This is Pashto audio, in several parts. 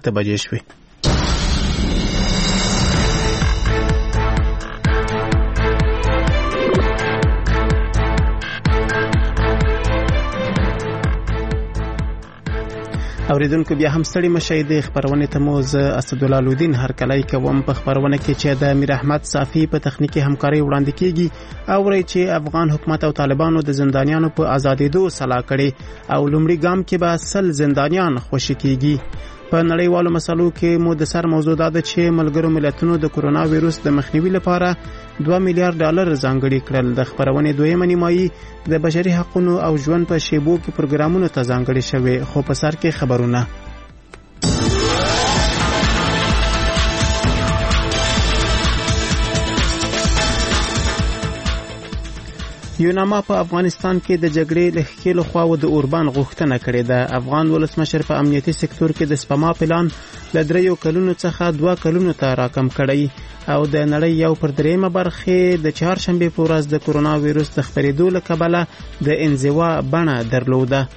بجې شوې. اوریدونکو بیا هم ستړي مشئ د خبرونې ته مو زه اسدالله لودین هرکلی کوم. په خبرونه کې چې د امیر احمد صافي په تخنیکی همکاري وړاندې کیږي اوري چې افغان حکومت او طالبانو د زندانیانو په آزادېدو سلا کړي او لومړي ګام کې به 100 زندانیان خوشي کیږي. په نړیوالو مسلو کې مو د سر موضوع ده چې ملګرو ملتونو د کرونا وایروس د مخنیوي لپاره $2 میلیارډ ځانګړي کړل. د خبرونې دویمه نیمایي د بشري حقوقو او ژوند په شیبو کې پروګرامونو ته ځانګړي شوی. خو په سر کې خبرونه. یوناما په افغانستان کې د جګړې له ښکېلو خواو د اوربان غوښتنه کړې ده. افغان ولسمشر په امنیتي سکتور کې د سپما پلان له 3 کلونو څخه 2 کلونو ته راکم کړی او د نړۍ یو پر درېیمه برخه د چهارشنبه په ورځ د کرونا وایروس د خپرېدو له کبله د انزوا بڼه درلوده.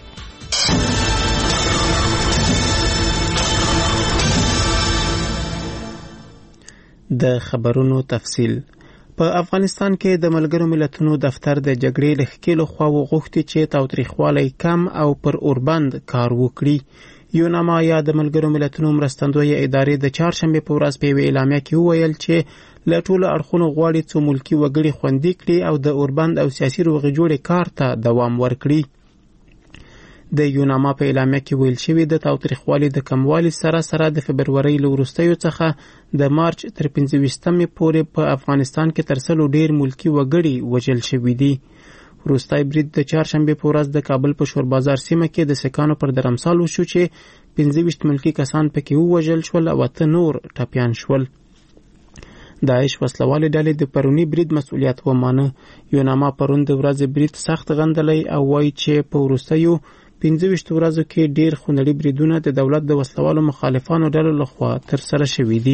د خبرونو تفصیل. په افغانستان کې د ملګرو ملتونو دفتر د جګړې له ښکېلو خواو غوښتي چې تاوتریخوالی کم او پر اوربند کار وکړي. یوناما یا د ملګرو ملتونو مرستندویه ادارې د چهارشنبه په ورځ په یوه اعلامیه کې وویل چې له ټولو اړخونو غواړي څو ملکي وګړي خوندي کړي او د اوربند او سیاسي روغې جوړې کار ته دوام ورکړي. د یوناما په اعلامیه کې ویل شوی د تاوتریخوالي د کموالي سره سره د فبرورۍ له وروستیو څخه د مارچ تر 25مې پورې په افغانستان کې تر 100 ډیر ملکي وګړي وژل شوي دي. وروستی برید د چهارشنبه په ورځ د کابل په شور بازار سیمه کې د سکانو پر درمسال وشو چې 25 ملکي کسان پکې ووژل شول او 8 نور ټپیان شول. داعش وسلوالې ډلې د پرونی برید مسؤلیت ومانه. یوناما پرون د ورځې برید سخت غندلی او وایي چې په وروستیو 15 ورځو کې ډیر خونړي بریدونه د دولت د وسلوالو مخالفانو ډلو لخوا ترسره شوي دي.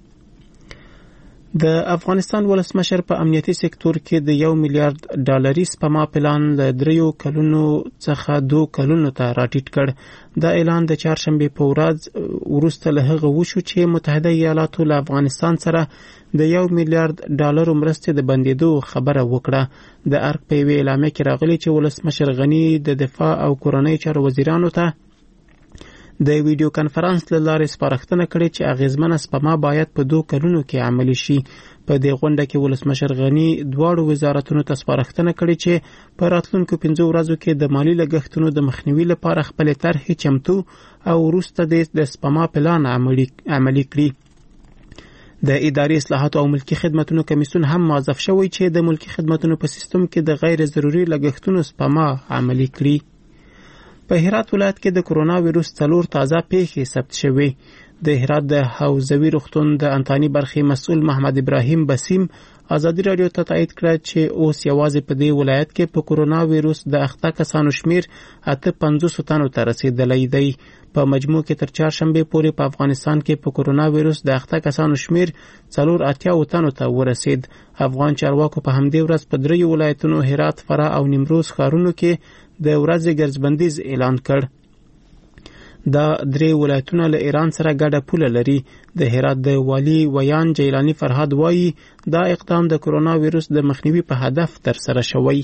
د افغانستان ولسمشر په امنیتي سکتور کې د $1 میلیارډ سپما پلان له 3 کلونو څخه 2 کلونو ته راټیټ کړ. دا اعلان د چهارشنبه په ورځ وروسته له هغه وشو چې متحده ایالاتو له افغانستان سره د $1 میلیارډ مرستې د بندېدو خبره وکړه. د ارګ په یوه اعلامیه کې راغلی چې ولسمشر غني د دفاع او کورنۍ چارو وزیرانو ته د ویډیو کانفرنس له لارې سپارښتنه کړې چې اغیزمنه سپما باید په 2 کلونو کې عملي شي. په دې غونډه کې ولسمشر غني دواړو وزارتونو ته سپارښتنه کړې چې په راتلونکو 15 ورځو کې د مالی لګښتونو د مخنیوي لپاره خپل طرحې چمتو او وروسته د سپما پلان عملي کړي. د اداري اصلاحاتو او ملکی خدماتو کمیسیون هم موظف شوی چې د ملکی خدماتو په سیستم کې د غیر ضروري لګښتونو سپما عملي کړي. په هرات ولایت کې د کرونا وایروس 4 تازه پیښې ثبت شوې. د هرات د حوزوي روغتون د انتاني برخې مسؤل محمد ابراهیم بسیم ازادي رادیو ته تایید کړ چې اوس یوازې په دې ولایت کې په کرونا وایروس د اخته کسانو شمیر 850 تنو ته رسیدلی دی. په مجموع کې تر چهارشنبه پورې په افغانستان کې په کرونا وایروس د اخته کسانو شمیر 480 تنو ته ورسید. افغان چارواکو په همدې ورځ په 3 ولایتونو هرات، فراه او نیمروز ښارونو کې د ورځې ګرځبندیز اعلان کړ. دا 3 ولایتونه له ایران سره ګډه پوله لري. د هرات د والی ویان جیلانی فرهاد وایي دا اقدام د کرونا وایروس د مخنیوي په هدف ترسره شوی.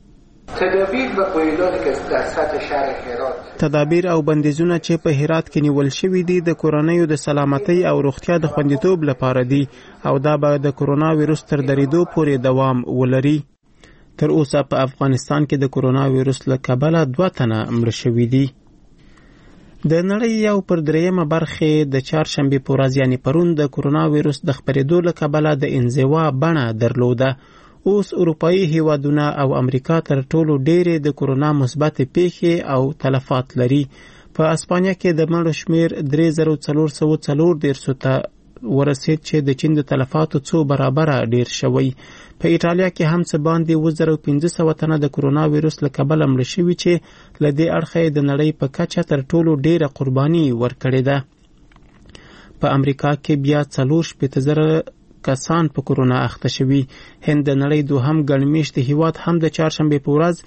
تدابیر او بندیزونه چې په هرات کې نیول شوي دي د کورنیو د سلامتۍ او روغتیا د خوندیتوب لپاره دي او دا به د کرونا وایروس تر درېدو پورې دوام ولري. تر اوسه په افغانستان کې د کرونا وایروس له کبله 2 تنه مړه شوي دي. د نړۍ یو پر درېیمه برخه د چهارشنبه په ورځ یعنی پرون د کرونا وایروس د خپرېدو له کبله د انزوا بڼه درلوده. اوس اروپایي هیوادونه او امریکا تر ټولو ډېرې د کرونا مثبت پیښې او تلفات لري. په اسپانیا کې د مړو شمیر 3440 ته ورسید چې د چین د تلفاتو 2 برابره ډیر شوی. په ایټالیا کې هم څه باندې 2500 تنه د کرونا وایروس له کبله مړه شوي چې له دې اړخه د نړۍ په کچه تر ټولو ډیره قرباني ورکړې ده. په امریکا کې بیا 4,000 کسان په کرونا اخته شوي. هند د نړۍ دوهم ګڼ مېشته هیواد هم د چهارشنبه په ورځ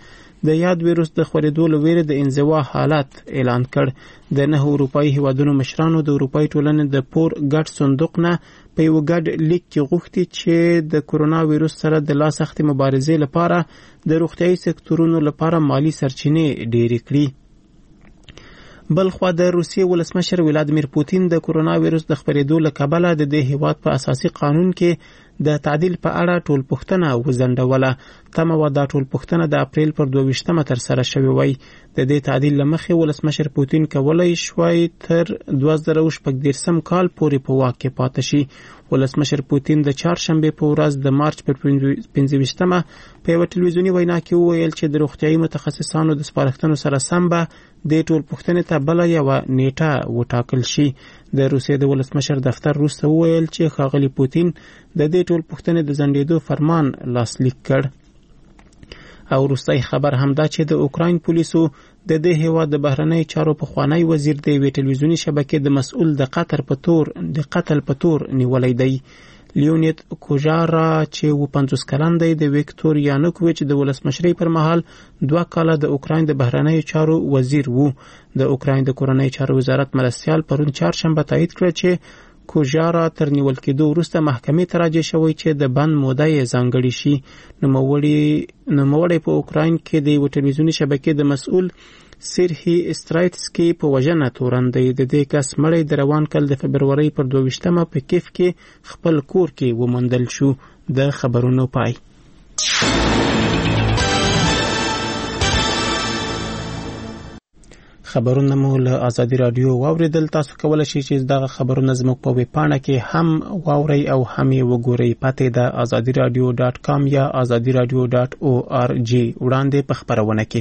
د یاد ویروس د خورېدو له ویرې د انزوا حالت اعلان کړ. د 9 اروپایي هیوادونو مشرانو د اروپایي ټولنې د پور ګډ صندوق نه په یو ګډ لیک کې غوښتي چې د کورونا ویروس سره د لا سختې مبارزې لپاره د روغتیايي سکتورونو لپاره مالی سرچینې ډېرې کړي. بلخوا د روسیې ولسمشر ولادیمیر پوتین د کورونا ویروس د خپرېدو له کبله د دې هیواد په اساسي قانون کې د تعدیل په اړه ټولپوښتنه وځنډوله. تمه وه دا ټولپوښتنه د اپریل پر 22 ترسره شوې وای. د دې تعدیل له مخې ولسمشر پوتین کولی شوای تر 2014 کال پورې په واک کې پاتې شي. ولسمشر پوتین د چهارشنبې په ورځ د مارچ پر 15 په یوه ټلویزیوني وینا کې وویل چې د روغتیايي متخصصانو د سپارښتنو سره سم به د ټولپوښتنې ته بله یوه نیټه وټاکل شي. د روسیې د ولسمشر دفتر وروسته وویل چې ښاغلي پوتین د دې ټولپوښتنې د ځنډېدو فرمان لاسلیک کړ. او وروستی خبر همدا چې د اوکراین پولیسو د دې هیواد د بهرنۍ چارو پخوانی وزیر د یوې ټلویزیوني شبکې د مسؤل د قتل په تور نیولی دی. لیونید کوژارا چې 50 کلن دی د ویکتور یانوکویچ د ولسمشرۍ پر مهال 2 کاله د اوکراین د بهرنۍ چارو وزیر وو. د اوکراین د کورنۍ چارو وزارت مرستیال پرون چهارشنبه تایید کړ چې کوژارا تر نیول کېدو وروسته محکمې ته راجع شوی چې د بند موده یې ځانګړې شي. نوموړی په اوکراین کې د یوې ټلویزیوني شبکې د مسؤل سیرهی استرایتسکي په وژنه تورن دی. د دې کس مړی د روان کال د فبرورۍ پر 22 په کیف کې خپل کور کې وموندل شو. د خبرونو پای. خبرونه مو له ازادي رادیو واوریدل. تاسو کولی شئ چې دغه خبرونه زموږ په ویب پاڼه کې هم واورئ او هم یې وګورئ. پته د azadiradio.com یا azadiradio.org وړاندې په خبرونه کې.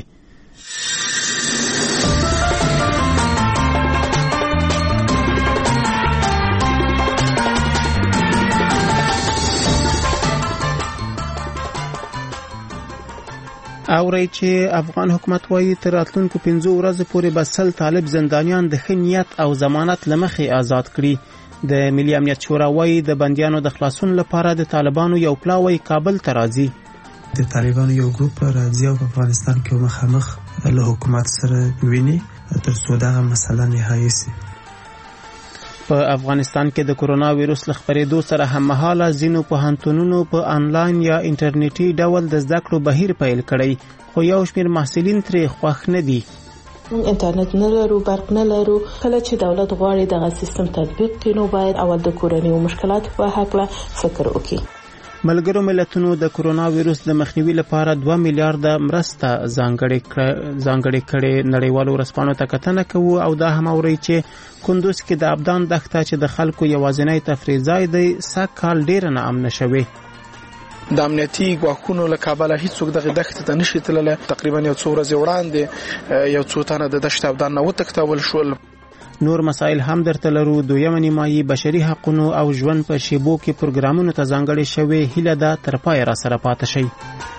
اورئ چې افغان حکومت وايي تر راتلونکو 15 ورځې پورې به 100 طالب زندانیان د ښه نیت او ضمانت له مخې آزاد کړي. د ملي امنیت شورا وايي د بندیانو د خلاصون لپاره د طالبانو یو پلاوی کابل ته راځي. د طالبانو یو ګروپ راځي او په افغانستان کې مخامخ له حکومت سره ویني تر څو دغه مسله نهایي شي. په افغانستان کې د کورونا ویروس له خپرېدو سره هممهاله ځینو پوهنتونونو په انلاین یا انټرنیټي ډول د زده کړو بهیر پیل کړی، خو یو شمېر محصلین ترې خوښ نه دي. انټرنیټ نه لرو، برق نه لرو. کله چې دولت غواړي دغه سیستم تطبیق کړي نو باید اول د کورنیو مشکلات په هکله فکر وکړي. ملګرو ملتونو د کورونا ویروس د مخنیوي لپاره 2 میلیارډ مرسته ځانګړې کړې. نړیوالو ورځپاڼو ته کتنه کوو او دا هم اوري چې کندوز کې د ابدان دښته چې د خلکو یوازینی تفریح ځای دی سږ کال ډېره ناامنه شوې. د امنیتي ګواښونو له کبله هیڅوک دغه دښتې ته نشي تللی. تقریبا یو څو ورځې وړاندې یو څو تنه د دښتې ابدان نه وتښتول شول. نور مسائل هم درته لرو. دویمه نیمایي بشري حقونو او ژوند په شیبو کې پروګرامونو ته ځانګړې شوې. هیله ده تر پای را سره پاتې شئ.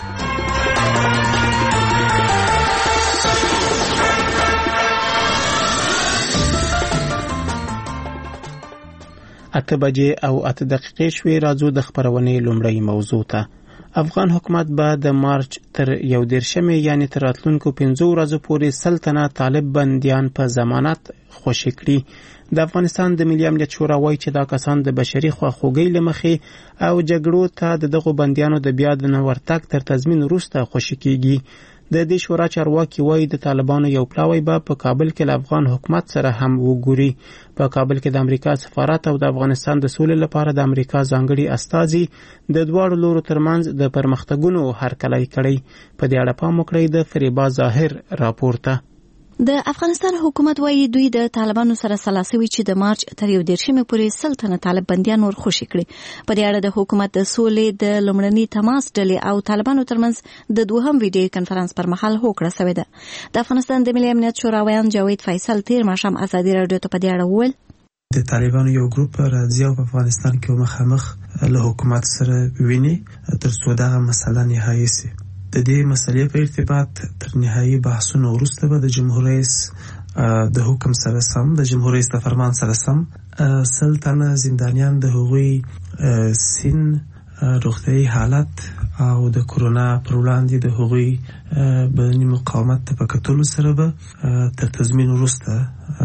اته بجې او 8 دقیقې شوې. راځو د خبرونې لومړی موضوع ته. افغان حکومت به د مارچ تر 11 یعنی تر راتلونکو 15 ورځو پورې 100 تنه طالب بندیان په ضمانت خوشي کړي. د افغانستان د ملي امنیت شورا وايي چې دا کسان د بشري خواخوږۍ له مخې او جګړو ته دغه بندیانو د بیا د ورتګ تر تضمین وروسته خوشي کیږي. د دې شورا چارواکي وايي د طالبانو یو پلاوی به په کابل کې له افغان حکومت سره هم وګوري. په کابل کې د امریکا سفارت او د افغانستان د سولې لپاره د امریکا ځانګړي استازي د دواړو لورو ترمنځ د پرمختګونو هرکلی کړی. په دې اړه پام وکړئ د فریبا ظاهر راپور ته. د افغانستان حکومت وايي دوی د طالبانو سره سلاسوي چې د مارچ تر 11 پورې 100 تنه طالب بندیان ور خوشي کړي. په دې اړه د حکومت د سولې د لومړني تماس ډلې او طالبانو ترمنځ د دوهم ویډیو کانفرنس پر مهال هوکړه شوې ده. د افغانستان د ملي امنیت شورا ویان جاوید فیصل تیر ماښام ازادي رادیو ته په دې اړه وویل د طالبانو یو ګروپ راځي او په افغانستان کې مخامخ له حکومت سره ویني تر څو دغه مسله نهایي شي. د دې مسلې په ارتباط تر نهایي بحثونو وروسته به د جمهور رئیس د حکم سره سم د جمهور رئیس د فرمان سره سم 100 تنه زندانیان د هغوی سن، روغتیايي حالت او د کورونا پر وړاندې د هغوی بدني مقاومت ته په کتلو سره به تر تضمین وروسته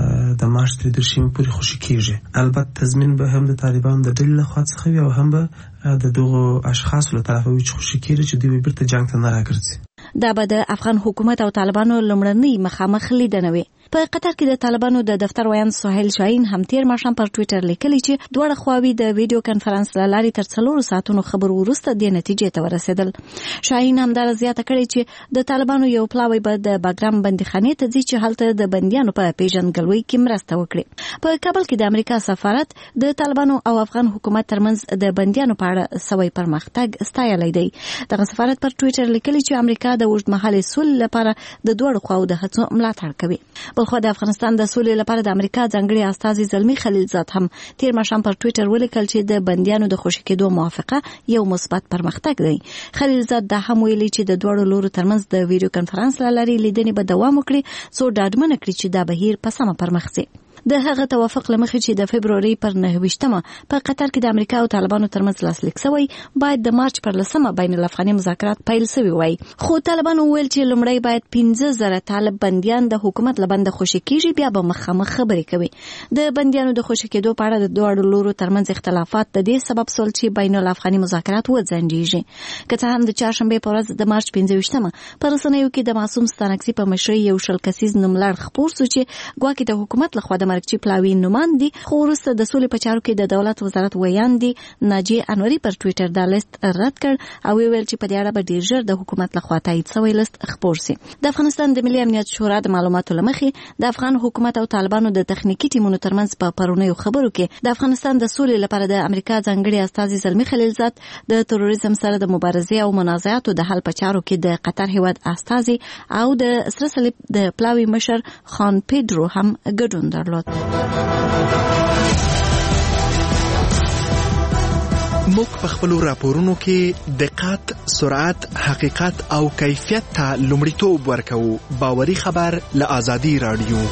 د مارچ 23 پورې خوشي کیږي. البته تضمین به هم د طالبانو د ډلې لخوا څخه وي او هم به د دغو اشخاصو له طرفه وي چې خوشي کیږي چې دوی بیرته جنګ ته نه راګرځي. دا به د افغان حکومت او طالبانو لومړنۍ مخامخ لیدنه وي. په قطر کې د طالبانو د دفتر ویان سهیل شاهین هم تیر ماښام پر ټوئیټر لیکلی چې دواړه خواوې د ویډیو کانفرنس له لارې تر 4 ساعتونو خبرو وروسته د نتیجې ته ورسېدل. شاهین هم دا زیاته کړې چې د طالبانو یو پلاوی به د باګرام بندیخانې ته ځي چې هلته د بندیانو په پیژندګلوۍ کې مرسته وکړي. په کابل کې د امریکا سفارت د طالبانو او افغان حکومت ترمنځ د بندیانو په اړه سوي پرمختګ ستایلی دی. دغه سفارت پر ټوئیټر لیکلی چې امریکا د اوږدمهالې سولې لپاره د دواړو خواو د هڅو ملاتړ کوي. بلخو د افغانستان د سولې لپاره د امریکا ځانګړي استازي زلمی خلیلزاد هم تیر ماښام پر ټوئیټر ولیکل چې د بندیانو د خوشي کېدو موافقه یو مثبت پرمختګ دی. خلیلزاد دا هم ویلي چې د دواړو لورو ترمنځ د ویډیو کانفرنس له لارې لیدنې به دوام وکړي څو ډاډمنه کړي چې دا بهیر په سمه پرمخ ځي. د هغه توافق لمخې چې د فبروري پر 9 په قطر کې د امریکا او طالبانو ترمنځ لاسلیک شوی باید د مارچ پر 10 بین الافغاني مذاکرات پیل شوي وای. خو طالبانو ویل چې لومړی باید 15,000 طالب بنديان د حکومت لبند خوشي کیږي بیا به مخامخ خبرې کوي. د بنديانو د خوشي کېدو په اړه د دوه لورو ترمنځ اختلافات د دې سبب سول چې بین الافغاني مذاکرات وځنډیږي. که څه هم د چهارشنبه په ورځ د مارچ 15 پر رسنیو کې د معصوم ستانکسي په مشرۍ یو شل کسیز نوملړ خپور شو چې ګواکې د حکومت لخوا د مرکزي پلاوی نوماندي خو وروسته د سولې په چارو کې د دولت وزارت ویاندي ناجی انوري پر ټوئیټر دا لیست رد کړ او ویل چې په دې اړه به ډیر ژر د حکومت لخوا تایید شوی لیست خپور شي. د افغانستان د ملي امنیت شورا د معلوماتو لمخې د افغان حکومت او طالبانو د تخنیکی ټیمونو ترمنځ په پرونیو خبرو کې د افغانستان د سولې لپاره د امریکا ځانګړي استازي زلمی خلیلزاد د تروریزم سره د مبارزې او منازعاتو د حل په چارو کې د قطر هیواد استازي او د سره صلیب د پلاوی مشر خان پیډرو هم ګډون درلود. موږ په خپلو راپورونو کې دقت، سرعت، حقیقت او کیفیت ته لومړیتوب ورکوو. باوري خبر له آزادي رادیو.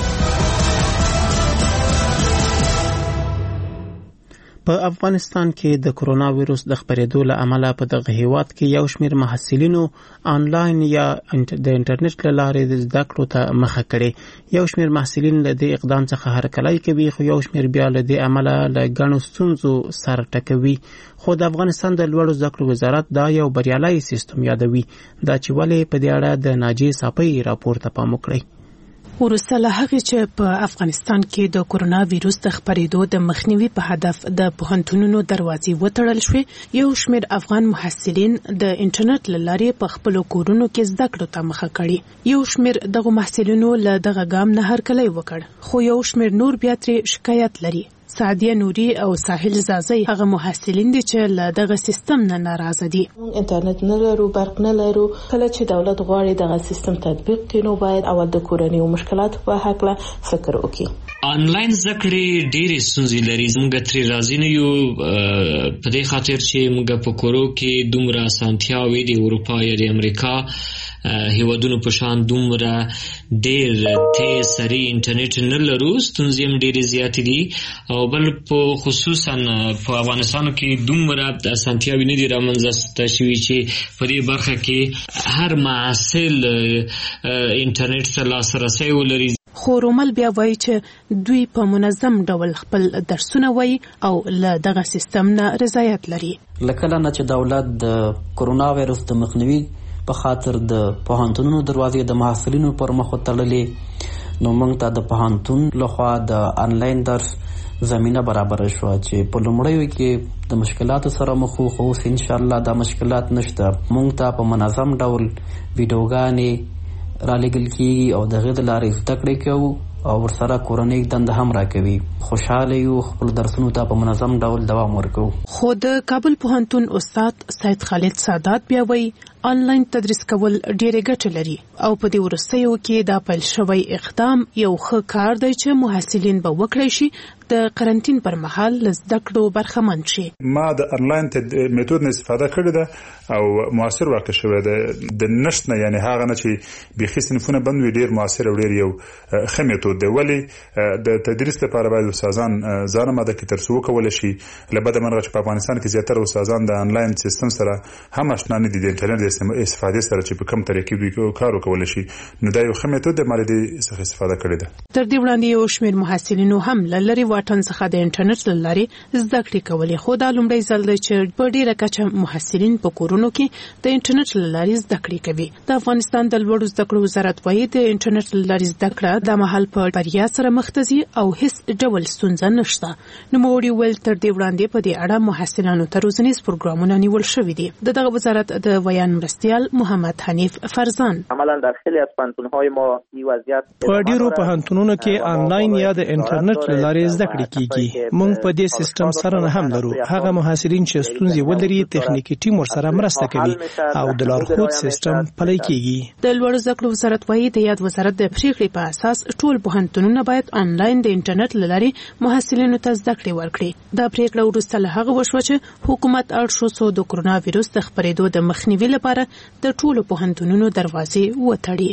په افغانستان کې د کرونا وایروس د خپرېدو له امله په دغه هیواد کې یو شمېر محصلینو آنلاین یا د انټرنیټ له لارې د زده کړو ته مخه کړې. یو شمېر محصلین له دې اقدام څخه هرکلی کوي خو یو شمېر بیا له دې امله له ګڼو ستونزو سر ټکوي. خو د افغانستان د لوړو زده کړو وزارت دا یو بریالی سیستم یادوي. دا چې ولې په دې اړه د ناجی صافی راپور ته پام وکړئ. ورسته له هغې چې په افغانستان کې د کورونا وایروس د خپرېدو د مخنیوي په هدف د پوهنتونونو دروازې وتړل شوې، یو شمېر افغان محصلین د انټرنیټ له لارې په خپلو کورونو کې زده کړو ته مخه کړي. یو شمېر دغو محصلینو له دغه ګام نه هرکلی وکړ، خو یو شمېر نور بیا ترې شکایت لري. سعدیه نوري او ساحل زازی هغه محصلین دي چې له دغه سیستم نه ناراضه دي. انټرنیټ نه لرو، برق نه لرو. کله چې دولت غواړي دغه سیستم تطبیق کړي نو باید اول د کورنۍ مشکلات په هکله فکر وکړي. آنلاین زده ډېرې ستونزې لري. موږ ترې راضي نه یو په دې خاطر چې موږ په کورو کې دومره اسانتیاوې د اروپا یا د امریکا هیوادونو په شان دومره ډېر تیز سریع انټرنیټ نه لرو. ستونزې هم ډېرې زیاتې دي او بل په خصوصا په افغانستان کې دومره اسانتیاوې نه دي رامنځته شوي چې په دې برخه کې هر محصل انټرنیټ ته لاسرسی ولري. خو رومل بیا وایي چې دوی په منظم ډول خپل درسونه وایي او له دغه سیستم نه رضایت لري. لکه نه چې دولت د کورونا وایروس د مخنیوي په خاطر د پوهنتونونو دروازې د محصلینو پر مخ وتړلې، نو موږ ته د پوهنتون لخوا د آنلاین درس زمینه برابر شو چې په لومړیو کې د مشکلاتو سره مخ خو اوس ان شاء الله دا مشکلات نشته. موږ ته په منظم ډول ویډیوګانې را لګل کیږي او دغه د لارې زده کړې کوو او ورسره کورنۍ دنده هم راکوي. خوشاله یو خپل درسونو ته په منظم ډول دوام ورکوو. خو د کابل پوهنتون استاد سید خالد سادات بیا وایي آنلاین تدریس کول ډېرې ګټې لري او په دې وروستیو کې دا پیل شوی اقدام یو ښه کار دی چې محصلین به وکړی شي د قرنټین پر مهال زده کړو برخمن شي. ما د انلاین میتود نه استفاده کړې ده او موثر واقع شوی ده. د نشټ نه یعنی هغه نه چې بيخي صنفونه بند وي ډیر موثر او ډیر یو ښه میتود دی. ولی د تدریس لپاره باید استادان ځان ماده کې ترسو کول شي. لبد منغه چې په افغانستان کې زیاتره استادان د انلاین سیستم سره هم آشنا نه دي، د انټرنیټ استفاده سره چې په کوم طریقې دوی کار وکول شي. نو دا یو ښه میتود دی، مالي څخه استفاده کړې ده. تر دې وړاندې یو شمېر محصلینو هم لری واټن څخه د انټرنیټ لاري زده کړې کولې، خو دا لومړی ځل دی چې په ډیره کچه محصلین په کورونو کې د انټرنیټ لاري زده کړې کوي. د افغانستان د لوړو زده کړو وزارت وايي د انټرنیټ لاري زده کړه د مهال په بریا سره مخ ته ځي او هیڅ ډول ستونزه نشته. نو موږ ویل تر دې وړاندې په دې اړه محصلانو ته روزنیز پروګرامونه نیول شوي دي. دغه وزارت د ویان مرستیال محمد حنیف فرزان عملاً در خیلی از پوهنتون‌های ما این وضعیت په ډیرو پوهنتونونو کې آنلاین یا د انټرنیټ لارې زده کړې کیږي. موږ په دې سیستم سره نه هم لرو. هغه محصلین چې ستونزې ولري تخنیکی ټیم ورسره مرسته کوي او د لارښود سیستم پلی کیږي. د لوړو زده کړو وزارت وايي د یاد وزارت د پریکړې په اساس ټول پوهنتونونه باید آنلاین د انټرنیټ لارې محصلینو ته زده کړې ورکړي. دا پریکړه وروسته له هغه وشوه چې حکومت اړ شو د کرونا وایرس د خپرېدو د مخنیوي لپاره د ټولو پوهنتونونو دروازې وتړي.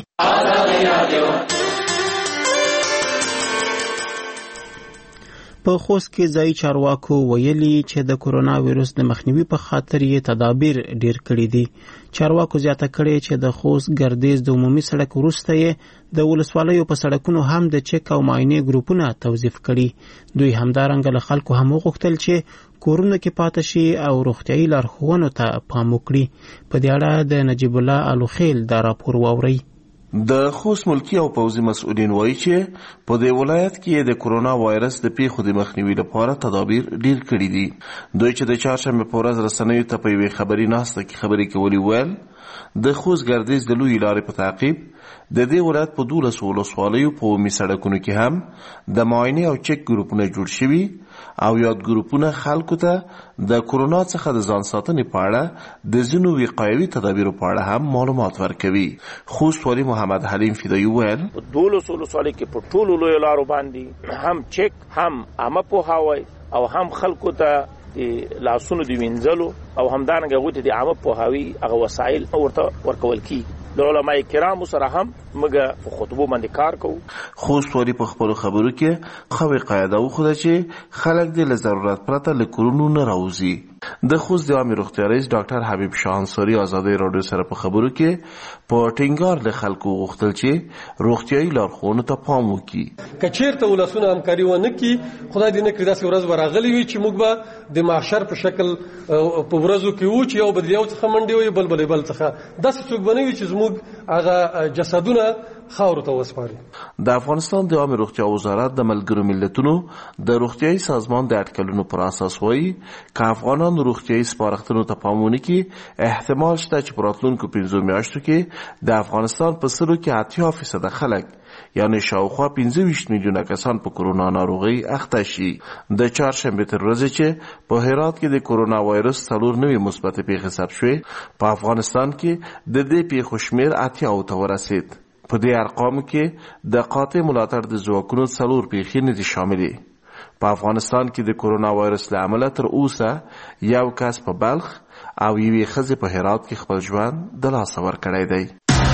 په خوست کې ځای چارواکو ویلي چې د کرونا وایرس د مخنیوي په خاطر یې تدابیر ډیر کړي دي. چارواکو زیاته کړي چې د خوست ګردیز د عمومي سړک وروسته یې د ولسوالیو په سړکونو هم د چک او معاینې ګروپونه توظیف کړي. دوی همدارنګه له خلکو هم وغوښتل چې کورونو کې پاتې شي او روغتیايي لارښوونو ته پام وکړي. په دې اړه د نجیب الله الوخیل دا راپور واوري. د خوست ملکی او پوځي مسؤلین وایي چې په دې ولایت کې د کرونا وایرس د پیښو د مخنیوي لپاره تدابیر ډیر کړي دي. دوی چې د چهارشنبه په ورځ رسنیو ته په یوې خبري ناسته کې خبرې کولې ویل د خوست ګردیز د لوی لارې په تعقیب د دې ولایت په 12 ولسوالیو په عمومي سړکونو کې هم د معاینې او چک ګروپونه جوړ شوي او یاد ګروپونه خلکو ته د کرونا څخه د ځان ساتنې په اړه د ځینو وقایوي تدابیرو په اړه هم معلومات ورکوي. خوست والي محمد حلیم فدایي ویل 12 ولسوالیو کې په ټولو لویو لارو باندې هم چک هم عامه پوهاوی او هم خلکو ته د لاسونو د وینځلو او همدارنګه غوته د عامه پوهاوی هغه وسایل ورته ورکول کی. د علماء کرامو سره هم موږ په خطبو باندې کار کوو. خوست والي په خپل خبرو کې خوي قاعده وخوده چې خلک د ضرورت پرته له کورونو نه راوځي. د خوست د عامه روغتیا رئیس ډاکټر حبیب شاه انصاری ازادي رادیو سره په خبرو کې په ټینګار له خلکو غوښتل چې روغتیايي لارښوونو ته پام وکړي. کچیرته ولسونه همکاري ونه کړي خدای دې نه کړي داسې ورځ ورغلي وي چې موږ به د معاشر په شکل په ورځو کې و چې یو بدلیو څخه منډي وي بل څخه داسې څوک بنوي چې زموږ هغه جسدونه خاور ته وسپاري. د افغانستان د عامه روغتیا وزارت د ملګرو ملتونو د روغتیايي سازمان د اټکلونو پر اساس وایي چې افغانان روغتیايي سپارښتنو ته پام ونه کړي احتمال شته چې په راتلونکو 15 میاشتو کې د افغانستان په سلو کې 80% خلک یعنی شاوخوا 25 میلیونه کسان په کرونا ناروغي اخته شي. د چهارشنبه تر ورځې چې په هرات کې د کرونا وایرس 4 نوې مثبت پیښې ثبت شوې په افغانستان کې د دې پیښو شمېر 80 ته ورسید. په دې ارقامو کې د قاطع ملاتړ د ځواکونو 4 پیښې نه دي شاملې. په افغانستان کې د کرونا وایرس له امله تر اوسه یو کس په بلخ او یوې ښځې په هرات کې خپل ژوند د لاسه ورکړی دی.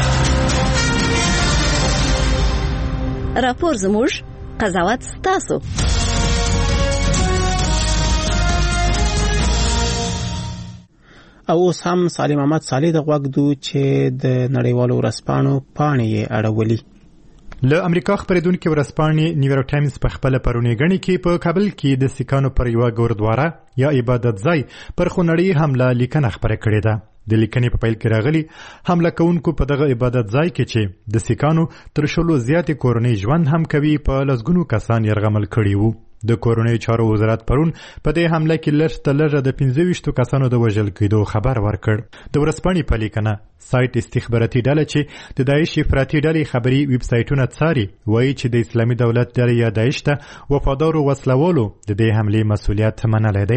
راپور زموږ قضاوت ستاسو. او اوس هم سالم احمد صالح د غوږدو چې د نړیوالو ورځپاڼو پاڼې اړولي. له امریکا خبرېدونکي ورځپاڼې نیویارک ټایمز په خپل پرونی غني کې په کابل کې د سکانو پر یو ګوردواره یا عبادت ځای پر خونړی حمله لیکنه خبره کړې ده. د لیکنې په پیل کې راغلي حمله کوونکو په دغه عبادت ځای کې چې د سکانو تر شلو زیاتې کورنۍ ژوند هم کوي په لسګونو کسان یرغمل کړي وو. د کورنۍ چارو وزارت پرون په دې حمله کې لږ د 25 کسانو د وژل کېدو خبر ورکړ. د ورځپاڼې په لیکنه سایت استخباراتي ډله چې د داعش افراطي ډلې خبري ویب سایټونه څاري وایي چې د اسلامي دولت ډلې یا داعش ته وفادارو وسلوالو د دې حملې مسؤلیت منلی دی.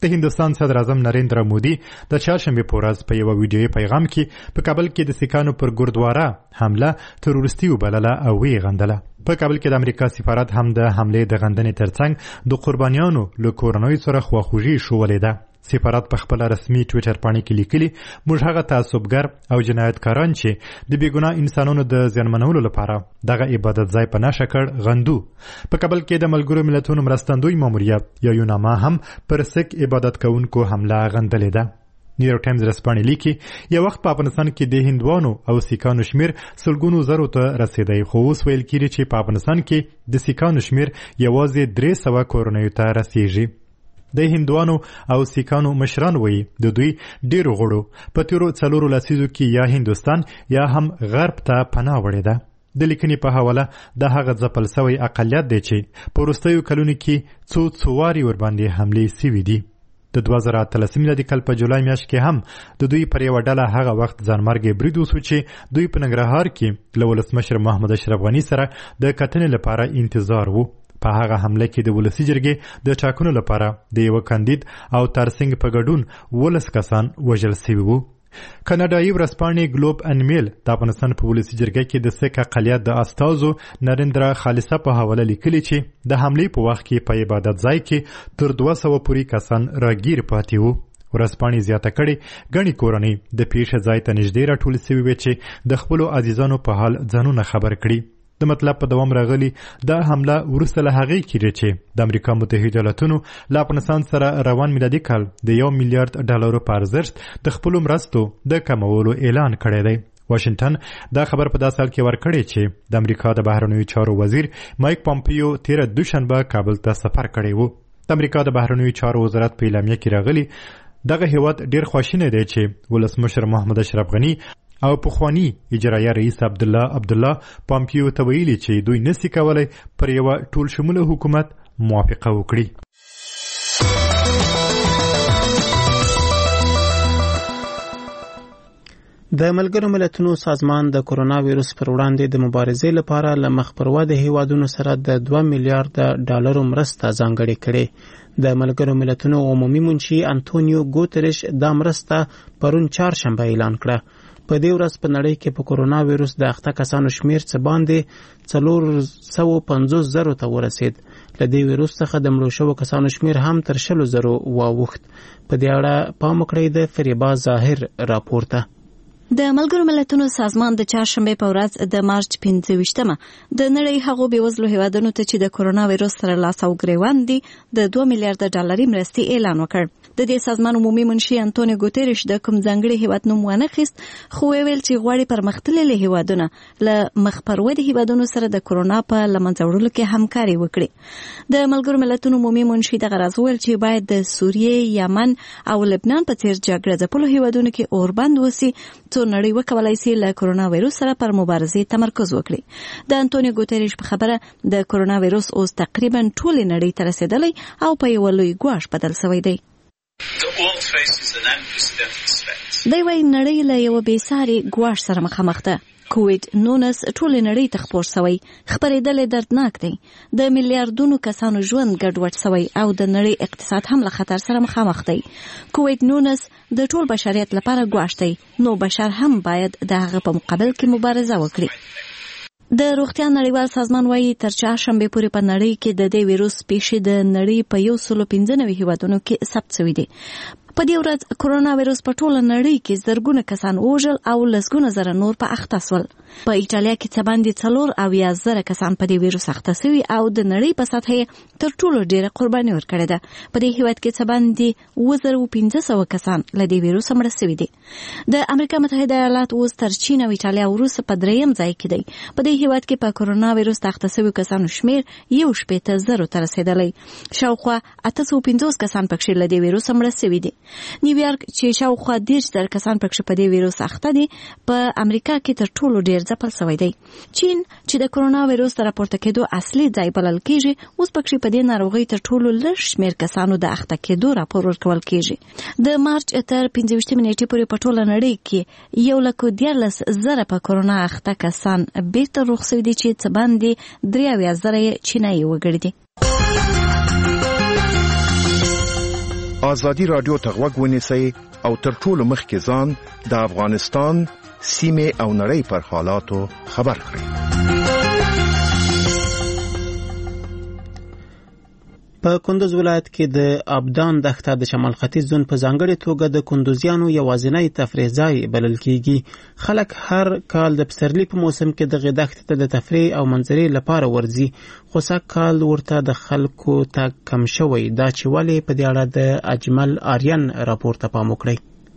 د هندستان صدر اعظم نریندرا مودي د چهارشنبه په ورځ په یو ویډیوي پیغام کې په کابل کې د سکانو پر ګردواره حمله تروریستي وبلله او وی غندله. په کابل کې د امریکا سفارت هم د حملې د غندنې ترڅنګ د قربانیانو له کورنۍ سره خواخوږي شولې ده. سفارت په خپل رسمي ټویټر باندې کې لیکلي موږ هغه تعصبګر او جنایتکاران چې د بیګناه انسانانو د زیانمنولو لپاره دغه عبادت ځای په نشه کړ غندو. په کابل کې د ملګرو ملتونو مرستندوی ماموریت یا یوناما هم پر سک عبادت کوونکو حمله غندلې ده. نیویارک ټایمز رسپانې لیکي یو وخت په افغانستان کې د هندوانو او سیکانو شمیر سلګونو زرو ته رسیدای، خو اوس ویل کېږي چې په افغانستان کې د سیکانو شمیر یوازې 300 کورنیو ته رسیږي. د هندوانو او سیکانو مشران وایي د دوی ډیرو غړو په تیرو 4 لسیزو کې یا هندوستان یا هم غرب ته پناه وړې ده. د لیکنې په حواله د هغه ځپل سوی اقلیت دی چې په وروستیو کلونو کې څو وارې ورباندې حملې سوي دي. د 2013 میلادي کال په جولای میاشت کې هم د دوی پر یو ډله هغه وخت ځانمرګي برید وسو چې دوی په ننګرهار کې له ولسمشر محمد اشرف غني سره د کتنې لپاره انتظار وو. په هغه حمله کې د ولسی جرګې د ټاکنو لپاره د یو کاندید او ترڅنګ په ګډون 12 کسان وژل شوي وو. کاناډایي ورځپاڼې ګلوب ان میل د افغانستان په ولسی جرګه کې د سیک اقلیت د استازو نریندرا خالصه په حواله لیکلي چې د حملې په وخت کې په عبادت ځای کې تر 200 پورې کسان راګیر پاتې وو. ورځپاڼې زیاته کړې ګڼې کورنۍ د پیښې ځای ته نږدې راټولې شوې وې چې د خپلو عزیزانو په حال ځانونه خبر کړي. د مطلب په دوام راغلی دا حمله وروسته له هغې کېږي چې د امریکا متحده ایالاتونو له افغانستان سره روان میلادي کال د $1 میلیارډ په ارزښت د خپلو مرستو د کمولو اعلان کړی دی. واشنگټن دا خبر په داسې حال کې ورکړی چې د امریکا د بهرنیو چارو وزیر مایک پامپیو تیره دوشنبه کابل ته سفر کړی و. د امریکا د بهرنیو چارو وزارت په اعلامیه کې راغلی دغه هیواد ډیر خواشینی دی چې ولسمشر محمد اشرف غني او پخوانی اجرایه رئیس عبدالله پامپیو ته ویلي چې دوی نسی کولای پر یو ټول شموله حکومت موافقه وکړي. د ملګرو ملتونو سازمان د کرونا وایرس پر وړاندې د مبارزې لپاره له مخ پر وده هیوادونو سره د $2 میلیارډ مرسته ځانګړې کړې. د ملګرو ملتونو عمومي منشي انټونیو ګوتریش دا مرسته پرون چهارشنبه اعلان کړه. په دې ورځ په نړۍ کې په کرونا وایرس د اخته کسانو شمیر څه باندې 450,000 ته ورسید. له دې وایرس څخه د مړو شوو کسانو شمیر هم تر 100,000 واوښت. په دې اړه پام وکړئ د فریبا ظاهر راپور ته. د ملګرو ملتونو سازمان د چهارشنبه په ورځ د مارچ 25مه د نړۍ هغو بېوزلو هیوادونو ته چې د کرونا وایرس سره لاس او ګریوان دي د $2 میلیارډ مرستې اعلان وکړ. د دې سازمان عمومي منشي انټونیو ګوتریش د کوم ځانګړي هیواد نوم ونه خیست، خو ویل چې غواړي پرمختللي هیوادونه له مخ پر ودې هیوادونو سره د کرونا په لمنځه وړلو کې همکاري وکړي. د ملګرو ملتونو عمومي منشي دغه راز ویل چې باید د سوریې، یمن او لبنان په څیر جګړه ځپلو هیوادونو کې اوربند وسی څو نړۍ وکولای شي له کرونا وایرس سره پر مبارزې تمرکز وکړي. د انټونیو ګوتریش په خبره د کرونا وایرس اوس تقریبا ټول نړۍ ته رسیدلی او په یو لوی ګواښ بدل شوی دی. دی وايي نړۍ له یو بېساري ګواښ سره مخامخ ده. کووید-19 ټول نړۍ ته خپور شوی، خبرېدل دردناک دی. د میلیارډونو کسانو ژوند ګډوډ شوی او د نړۍ اقتصاد هم له خطر سره مخامخ دی. کووید-19 د ټول بشریت لپاره ګواښ دی، نو بشر هم باید د هغه په مقابل کې مبارزه وکړي. د روغتیا نړیوال سازمان وايي تر چهارشنبه پورې په نړۍ کې د دې ویروس پیښې د نړۍ په 195 هیوادونو کې ثبت شوې دي. په دې ورځ کرونا وایرس په ټوله نړۍ کې زرګونه کسان وژل او لسګونه زره نور په اخته شول. په ایټالیا کې څه باندې 4,000 کسان په دې ویروس اخته شوي او د نړۍ په سطح تر ټولو ډیره قرباني ورکړې ده. په دې هیواد کې څه باندې 1500 کسان له دې ویروس مړه شوي دي. د امریکا متحده ایالات اوس تر چین او ایټالیا وروسته په دریم ځای کې دی. په دې هیواد کې په کرونا وایرس اخته شوي کسانو شمیر 1.0 ته رسیدلی. شاوخوا 850 کسان پکې له دې ویروس مړه شوي دي. نیویارک چې شاوخوا 10,000 کسان پکې په دې ویروس اخته دي، په امریکا کې تر ټولو ډیر ځپل شوی دی. چین چې د کرونا وایرس راپورته کېدو اصلي ځای بلل کېږي، اوس پکې په دې ناروغۍ تر ټولو لږ شمیر کسانو د اخته کېدو راپور ورکول کېږي. د مارچ تر 25 نیټې پورې په ټوله نړۍ کې 1,14,000 په کرونا اخته کسان بیرته روغ شوي دي چې څه باندې 3,000 چینایي وګړي دي. ازادي رادیو ته غوږ ونیسئ او تر ټولو مخکې ځان د افغانستان سیمه او نړۍ پر حالاتو خبر کړئ. په کندوز ولایت کې د ابدان دښته د شمال ختیځ زون په ځانګړي توګه د کندوزیانو یوازینی تفریح ځای بلل کیږي. خلک هر کال د پسرلي په موسم کې دغه دښتې ته د تفریح او منظرې لپاره ورځي، خو سږ کال ورته د خلکو تګ کم شوی. دا چې ولې په دې اړه د اجمل آریان راپور ته پام وکړئ.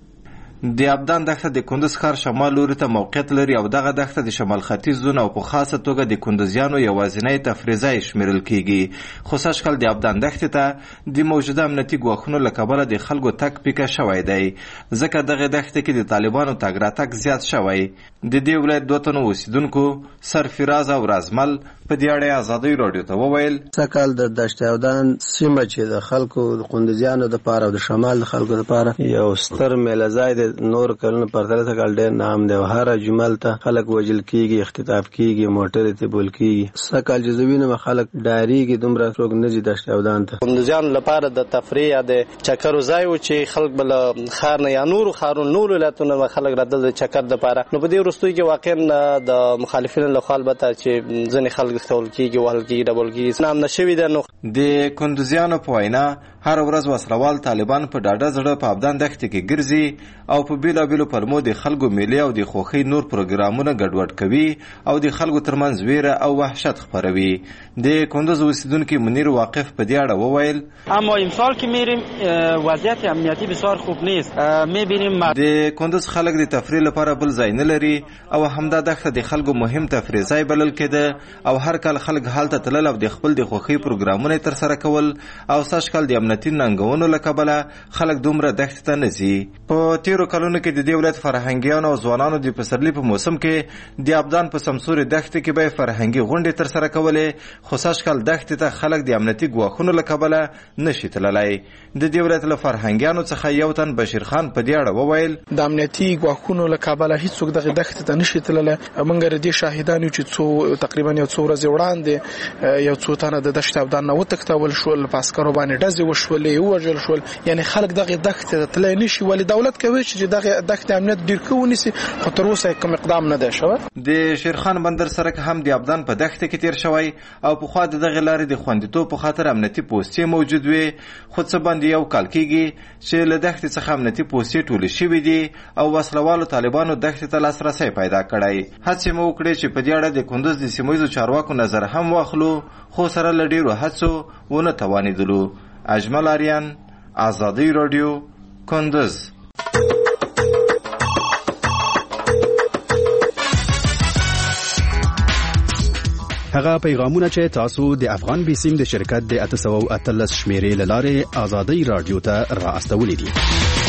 د ابدان دښته د کندوز ښار شمال لوري ته موقعیت لري او دغه دښته د شمال ختیځ زون او په خاصه توګه د کندوزیانو یوازینی تفریح ځای شمیرل کیږي. خو سږ کال د ابدان دښتې ته د موجوده امنیتي ګواښونو له کبله د خلکو تګ پیکه شوی دی، ځکه دغه دښتې کې د طالبانو تګ راتګ زیات شوی. د دې ولایت 2 تنو اوسیدونکو سرفراز او رازمل په دې اړه ازادي رادیو ته وویل سکهال د دشت ابدان سیمه چې د خلکو د قندوزیانو د پاره او د شمال د خلکو د پاره یو ستر میله ځای د نور کلونو پرتله سکهال ډېر نام دی. هر جمل ته خلک وجل کیږي، اختطاف کیږي، موټر ته بول کیږي. سکهال جزوینه خلک ډاریږي دومره څوک نه دي دشت ابدان ته. قندوزیانو لپاره د تفریح د چکر ځای و چې خلک بل خار نه یا نور خارون نور ولایتونو خلک راځي د چکر د پاره. نو په دې وروستي کې واقعا د مخالفینو له خوا البته چې ځنې خلک خول کیږي وهل کیږي ډبل کیږي نام نشوي ده. نو د کندوزیانو په وینا هر ورځ وسلوال طالبان په ډاډه زړه په ابدان دښتې کې ګرځي او په بیلابیلو پلمو د خلکو میلې او د خوښۍ نور پروګرامونه ګډوډ کوي او د خلکو ترمنځ ویره او وحشت خپروي. د کندوز اوسیدونکي منیر واقف په دې اړه وویل اما امسال که میریم وضعیت امنیتی بسیار خوب نیست. میبینیم د کندوز خلک د تفریح لپاره بل ځای نه لري او همدا دښته د خلکو مهم تفریح ځای بلل کېده او هر کال خلک هلته تلل او د خپل د خوښۍ پروګرامونه ترسره کول او سږ کال د امنیتي ننګونو له کبله خلک دومره دښتې ته نه ځي. په تیرو کلونو کې د دې ولایت فرهنګیانو او ځوانانو د پسرلي په موسم کې د ابدان په سمسوري دښتې کې به فرهنګي غونډې ترسره کولې، خو سږ کال دښتې ته خلک د امنیتي ګواښونو له کبله نشي تللی. د دې ولایت له فرهنګیانو څخه یو تن بشیر خان په دې اړه وویل د امنیتي ګواښونو له کبله هیڅوک دغه دښتې ته نشي تللی. موږ د دې شاهدان یو چې تقریبا یو څو ورځې وړاندې یو څو تنه د دشت ابدان نه وتښتول شول، په عسکرو باندې ډزې وشولې، ووژل شول. یعنی خلک دغه دښتې ته تللی نشي، ولې دولت کوي چې دغه دښتې امنیت ډېر ښه ونیسي، خو تر اوسه کوم اقدام نه دی شوی. د شیرخان بندر سرک هم د ابدان په دښته کې تیر شوی او پخوا د دغه لارې د خوندیتوب په خاطر امنیتي پوستې موجود وي، خو څه باندې یو کال کېږي چې له دښتې څخه امنیتي پوستې ټولې شوي دي او وسلوالو طالبانو دښتې ته لاسرسی پیدا کړی. هڅې مو وکړې چې په دې اړه د کندوز د سیمه ییزو چارواکو نظر هم واخلو، خو سره له ډېرو هڅو ونه توانېدلو. اجمل آریان، ازادي رادیو، کندوز. هغه پیغامونه چې تاسو د افغان بیسیم د شرکت د 813 شمیرې لاره ازادي رادیو ته را استولې دي.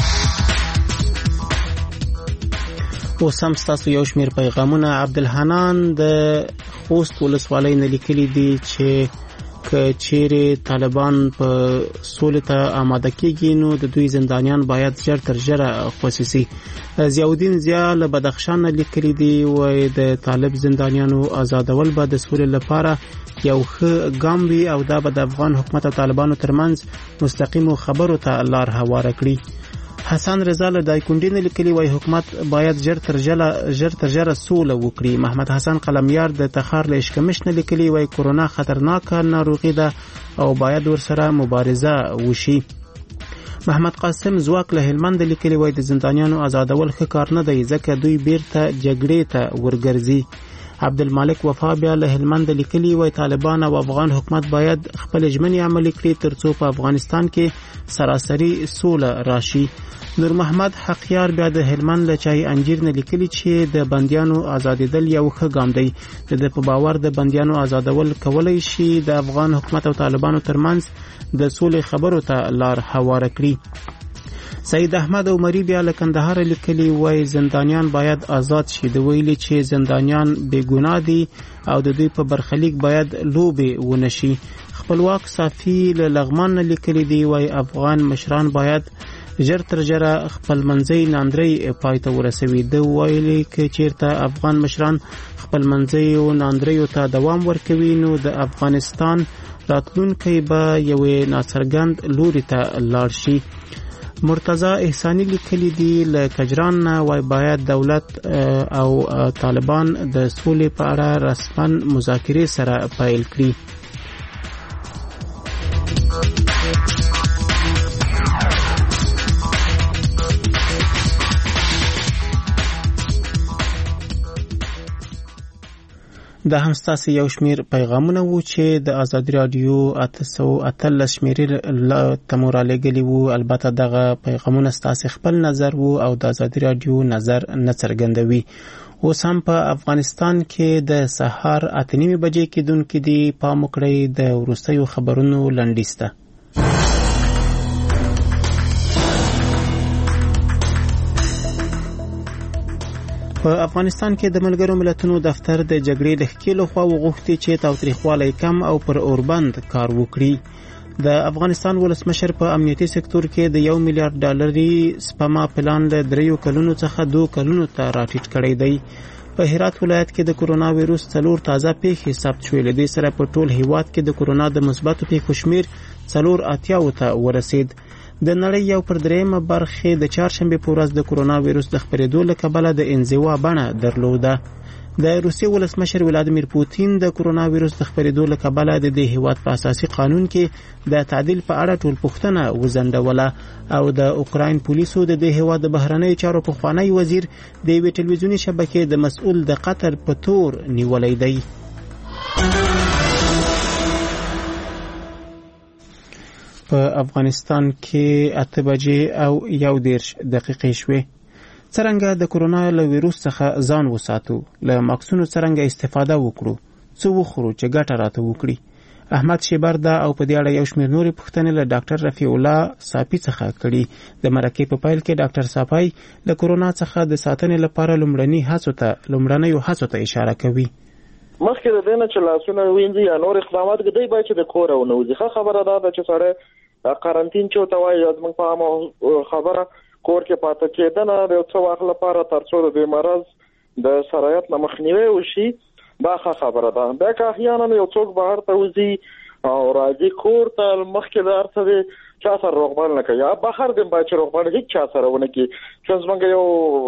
اوس هم تاسو یو شمیر پیغامونه عبدالحنان د خوست ولسوالۍ نه لیکلي دي چې چیرې طالبان په سولې ته آماده کېږي نو د دوی زندانیان باید ژر تر ژره خصوصي. ضیاءالدین ضیا له بدخشان لیکلي دي وایي د طالب زندانیانو آزادول به د سولې لپاره یو ښه ګام وي او دا به د افغان حکومت او طالبانو ترمنځ مستقیمو خبرو ته لار هواره کړي. حسن رضا له دایکونډي نه لیکلي وایي حکومت باید ژر تر ژره سوله وکړي. محمد حسن قلمیار د تخار له اشکمش نه لیکلي وایي کورونا خطرناکه ناروغي ده او باید ورسره مبارزه وشي. محمد قاسم زواک له هلمند لیکلي وایي د زندانیانو آزادول ښه کار نه دی ځکه دوی بیرته جګړې ته ورګرځي. عبدالمالک وفا بیا له هلمند لیکلي وایي طالبان او افغان حکومت باید خپل ژمنې عملي کړي ترڅو په افغانستان کې سراسري سوله راشي. نور محمد حقیار بیا د هلمند له چای انجیر نه لیکلي چې د بندیانو آزادېدل یو ښه ګام دی. د په باور د بندیانو آزادول کولای شي د افغان حکومت او طالبانو ترمنځ د سولې خبرو ته لار هواره کړي. سید احمد عمری بیا له کندهار لیکلي وایي زندانیان باید آزاد شي. د ویلي چې زندانیان بې ګناه دي او د دوی په برخلیک باید لوبې ونشي. خپلواک صافي له لغمان نه لیکلي دي وایي افغان مشران باید ژر تر ژره خپل منځي ناندري پای ته ورسوي. د ویلي کې چیرته افغان مشران خپل منځي او ناندري ته دوام ورکوي نو د افغانستان راتلونکي به یوې ناڅرګند لوري ته لاړ شي. مرتضی احسانی لیکلی دی له کجران نه وای باید دولت او طالبان د سولې په اړه رسما مذاکرې سره پیل کړي. دا هم ستاسو یو شمیر پیغامونه وو چې د آزادي رادیو 813 شمیرې تمو را لګلی وو. البته دغه پیغامونه ستاسو خپل نظر وو او د آزادي رادیو نظر نه څرګندوي. اوس هم په افغانستان کې د سهار 8:30 بجې کېدونکې دی. پام وکړئ د وروستیو خبرونو لنډیز ته. په افغانستان کې د ملګرو ملتونو دفتر د جګړې د ښکېلو خوا وغوښتي چې تاوتریخوالی کم او پر اوربند کار وکړي. د افغانستان ولسمشر په امنیتي سکتور کې د $1 میلیارډ سپما پلان له 3 کلونو څخه 2 کلونو ته راټیټ کړی دی. په هرات ولایت کې د کورونا وایروس 4 تازه پیښې ثبت شوې. له دې سره په ټول هیواد کې د کورونا د مثبتو پیښو شمیر 84 ته ورسید. د نړۍ یو پر درېیمه برخه د چهارشنبه په ورځ د کورونا وایروس د خپرېدو له کبله د انزوا بڼه درلوده. د روسیې ولسمشر ولادیمیر پوتین د کورونا وایروس د خپرېدو له کبله د دې هیواد په اساسي قانون کې د تعدیل په اړه ټول پوښتنه وزندوله او د اوکراین پولیسو د دې هیواد د بهرنیو چارو پخوانی وزیر د یوې ټلویزیوني شبکې د مسؤل د قطر په تور نیولی دی. په افغانستان کې 8:01 شوې. څرنګه د کورونا له وایروس څخه ځان وساتو؟ له ماکسونو څرنګه استفاده وکړو؟ څه وخورو چې ګټه راته وکړي؟ احمد شیبردا او په دې اړه یو شمېر نورې پوښتنې له ډاکټر رفیع الله صافي څخه کړي. د مرکې په پیل کې ډاکټر صافي له کورونا څخه د ساتنې لپاره لومړنیو هڅو ته اشاره کوي. مخکې د دې نه چې لاسونه وینځي یا نور اقدامات کوي باید چې د کور او نو ځخه خبره ده چې سره قرنټین چې توای زموږ په عامه خبره کور کې پاتې کېدنه د څو وخت لپاره تر څو د مرض د سرایت نه مخنیوي وشي دا خبره ده. دا که احیانا یو څوک بهر ته وځي او راځي کور ته مخکې د ارڅه چا سره روغبړ نه کوي یا بهر د باید روغبړ هیڅ چا سره ونه کوي. چې زموږ یو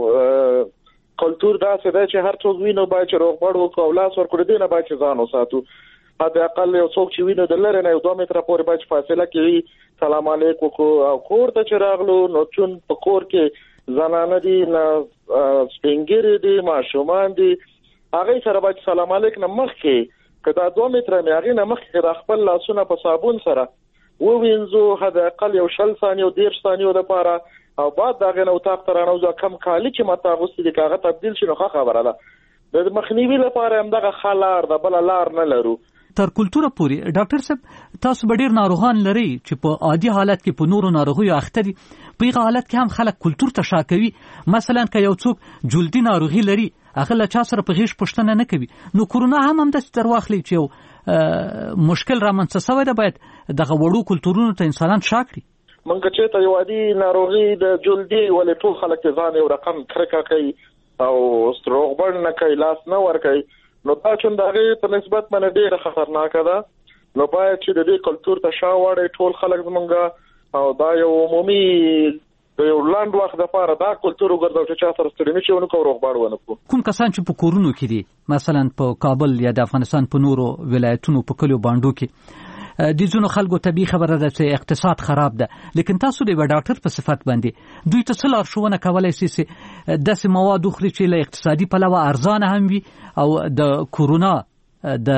کلچر دا څه ده چې هر څوک ویني باید روغبړ وکړي او لاس ورکړي دی نه باید ځان وساتو. حتی اقل یو څوک چې ویني د لره نه 2 متره پورې باید فاصله کوي. سلام علیکم او کور ته چې راغلو نو چون په کور کې زنانه دي نه سپینګری دي ماشومان دي هغه سره باید سلام علیکم مخکې کدا 2 متره مې هغه نه مخکې د خپل لاسونه په صابون سره ووینځو. حتی اقل یو 60 ثانیې او 10 ثانیې لپاره او بعد دغه نو تاق ترانو کم کالی چې متا غوستي د کاغه تبدیل شنو خبره ده. د مخنیوي لپاره هم دغه خلار د بل لار نه لرو. تر کلتوره پوری ډاکټر صاحب تاسو ډیر ناروغان لري چې په عادي حالت کې په نورو ناروغیو اخته دي. په هغه حالت کې هم خلک کلتور ته شاکوي. مثلا که یو څوک جلدی ناروغي لري هغه له چا سره په غیش پښتنه نه کوي. نو کورونا هم د ستر واخلي چې مشکل رامنځته شوی ده باید دغه وړو کلتورونو ته انسانان شاکړي. منګه چې ته یو عادي ناروغي د جلدی ولې ټول خلک ځان یو رقم کرکا کوي او ستروغبړ نه کوي لاس نه ور کوي نو دا چې دغه په نسبت باندې ډیره خطرناک ده. نو باید چې د دې کلچر ته شاوړې ټول خلک زمونږه او دا یو عمومي یو لاند وخت د پاره دا کلچر وګرځو چې چا سره ستړي نشي ونکو روغبړ ونکو. کوم کسان چې په کورونو کې دي مثلا په کابل یا د افغانستان په نورو ولایتونو په کلیو باندې کې د ځینو خلکو طبي خبره ده چې اقتصاد خراب ده لیکن تاسو د ډاکټر په صفت باندې دوی ته څه لارښوونه کولای شئ چې داسې مواد وخوري چې له اقتصادي پلوه ارزانه هم وي او د کورونا د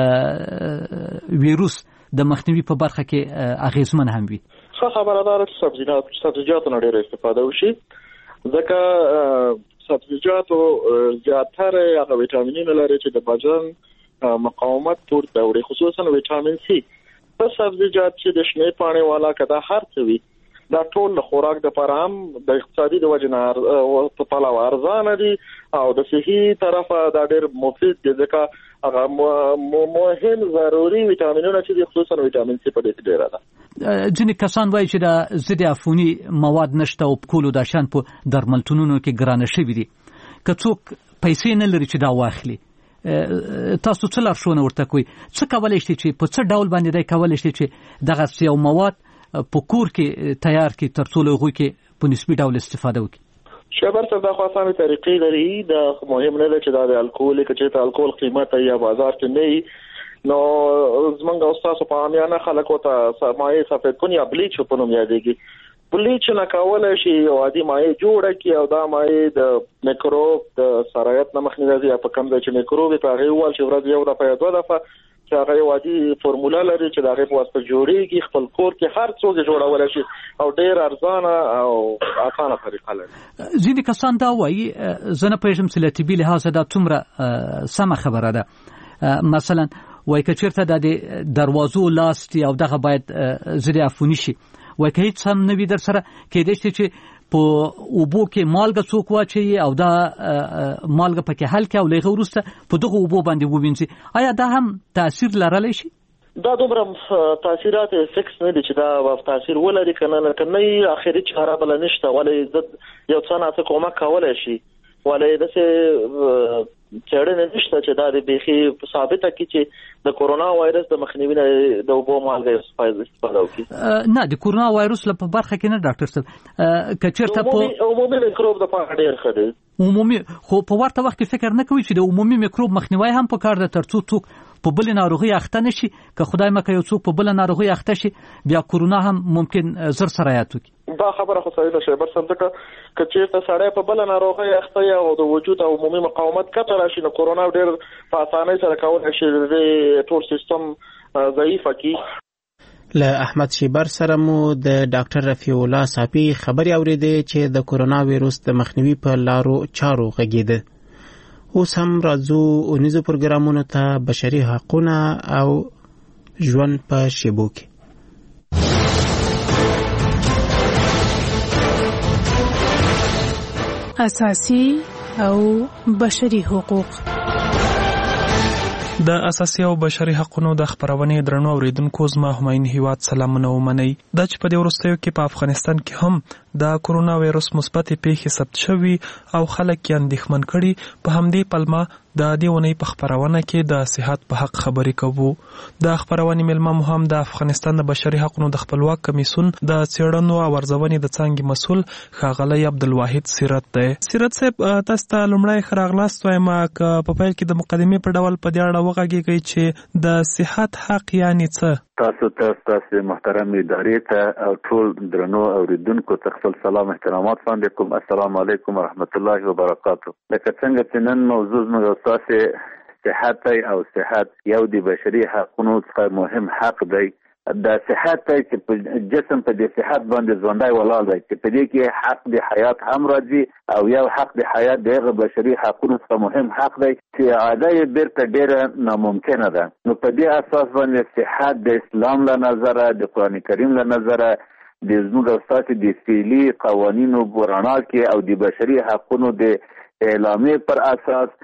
ویروس د مخنیوي په برخه کې اغیزمن هم وي؟ ښه خبره ده چې سبزیجات نه ډېر استفاده وشي ځکه سبزیجاتو زیاتره هغه ویټامینونه لري چې د بدن مقاومت پورته وړي خصوصا ویټامین سی. په سبزیجات چې د شنه پاڼې والا کدا هر څه وي دا ټول خوراک د لپاره هم د اقتصادي د وجه نه په پلاو ارزانه دي او د صحي طرفه دا ډېر مفید دي ځکه هغه مهم ضروري ویټامینونه چې خصوصا ویټامین سی په دې کې ډېر ده. ځینې کسان وایي چې د ضد عفوني مواد نشته او کولو دا شان په درملتونونو کې ګرانه شوي دي. که څوک پیسې نه لري چې دا واخلي، تاسو څه لارښوونه ورته کوئ؟ څه کولی شي چې په څه ډول باندې دی کولی شي چې دغه یو مواد په کور کې تیار کړي تر څو له هغوی کې په نسبي ډول استفاده وکړي؟ شبر صاحب دا خو اسانه طریقې لري. دا مهم نه ده چې دا د الکول کې چې الکول قیمت یا بازار کې نه نو زمونږ استاد په عامیانه خلکو ته مایع سفید کون یا بلیچ په نوم یادېږي. بلیچ نه کولای شي یو عادي مایع جوړه کړي او دا مایع د میکروب د سرایت نه مخنیوي یا په کم ځای چې میکروب په هغه وال چې ورځ یو دفعه دوه دفعه چې هغه یو عادي فورمولا لري چې دا هغه په واسطه جوړیږي. خپل کور کې هر څوک جوړول شي او ډیر ارزانه او اسانه طریقه لري. ځینې کسان دا وایي زه نه پوهېږم چې له طبي لحاظه دا څومره سمه خبره ده. مثلا وایي که چېرته د دروازو لاستي او دغه باید ضد عفوني شي، وایي که هېڅ هم نه وي در سره کېدای شي چې په اوبو کې مالګه څوک واچوي او دا مالګه پکې حل کړي او له هغه وروسته په دغه اوبو باندې ووینځي. آیا دا هم تاثیر لرلی شي؟ دا دومره تاثیرات فکس نه دي چې دا تاثیر ولري که نه. اخري چاره بله نشته، ولې یو څه نه څه کومک کولی شي، ولې داسې څېړنې نشته چې دا د بیخي ثابته کړي چې د کورونا وایرس د مخنیوي نه د اوبو مالګه استفاده وکړي. نه د کورونا وایرس په برخه کې نه ډاکټر صاحب، که چېرته په عمومي میکروب دپاره ډېر ښه دی. عمومي خو په ورته وخت کې فکر نه کوي چې د عمومي میکروب مخنیوی هم پکار ده تر څو څوک په بل ناروغي اخته نشي. که خدای مکه یو څوک په بل ناروغي اخته شي بیا کورونا هم ممکن زر سرایت وکړي. دا خبره خو صحیح ده شیبر صاحب، ځکه که چېرته سړی په بل ناروغي اخته یا د وجود او عمومي مقاومت کته راشي نو کورونا ډېر په اسانۍ سره کولی شي د ټول سیستم ضعیفه کړي. له احمد شیبر سره مو د ډاکټر رفیع الله صافي خبرې اورېدې چې د کورونا ویروس د مخنیوي په لارو چارو غږېده. اوس هم راځو اونیزو پروګرامونو ته، بشري حقونه او ژوند په شیبو کې. اساسي او بشري حقوق. د اساسي او بشري حقوقو د خبرونې درنو اوریدونکو زما هماین هیواد سلامونه ومنئ. دا چې په دې وروستیو کې په افغانستان کې هم د کورونا وایرس مثبت پیښې ثبت شوي او خلک یې اندېښمن کړي. په همدې پلمه د دې اونۍ په خبرونه کې د صحت په حق خبرې کوو. د خبرونې مېلمه مو هم د افغانستان د بشري حقوقو د خپلواک کمیسیون د څېړنو او ارزونې د څانګې مسؤل ښاغلی عبدالواحد سیرت دی. سیرت صاحب، تاسو ته لومړی ښه راغلاست وایم. که په پیل کې د مقدمې په ډول په دې اړه وغږېږئ چې د صحت حق یعنې څه؟ تاسو ته محترم ادارې ته او ټول درنو اوریدونکو ته خپل سلام احترامات وړاندې کوم. السلام علیکم ورحمت الله وبرکاتو. لکه څنګه چې نن موضوع زموږ تاسو صحت او صحت یو د بشري حقوقو څخه مهم حق دی. د صحت چې په جسم په دې صحت باندې ژوندی ولاړ دی چې په دې کې حق د حیات هم راځي او یو حق د حیات دغه بشري حقوقو څخه مهم حق دی چې اعاده یې بیرته ډېره ناممکنه ده. نو په دې اساس باندې صحت د اسلام له نظره، د قرآن کریم له نظره، د زموږ استاسي د فعلي قوانینو رڼا کې او د بشري حقوقو د اعلامیې پر اساس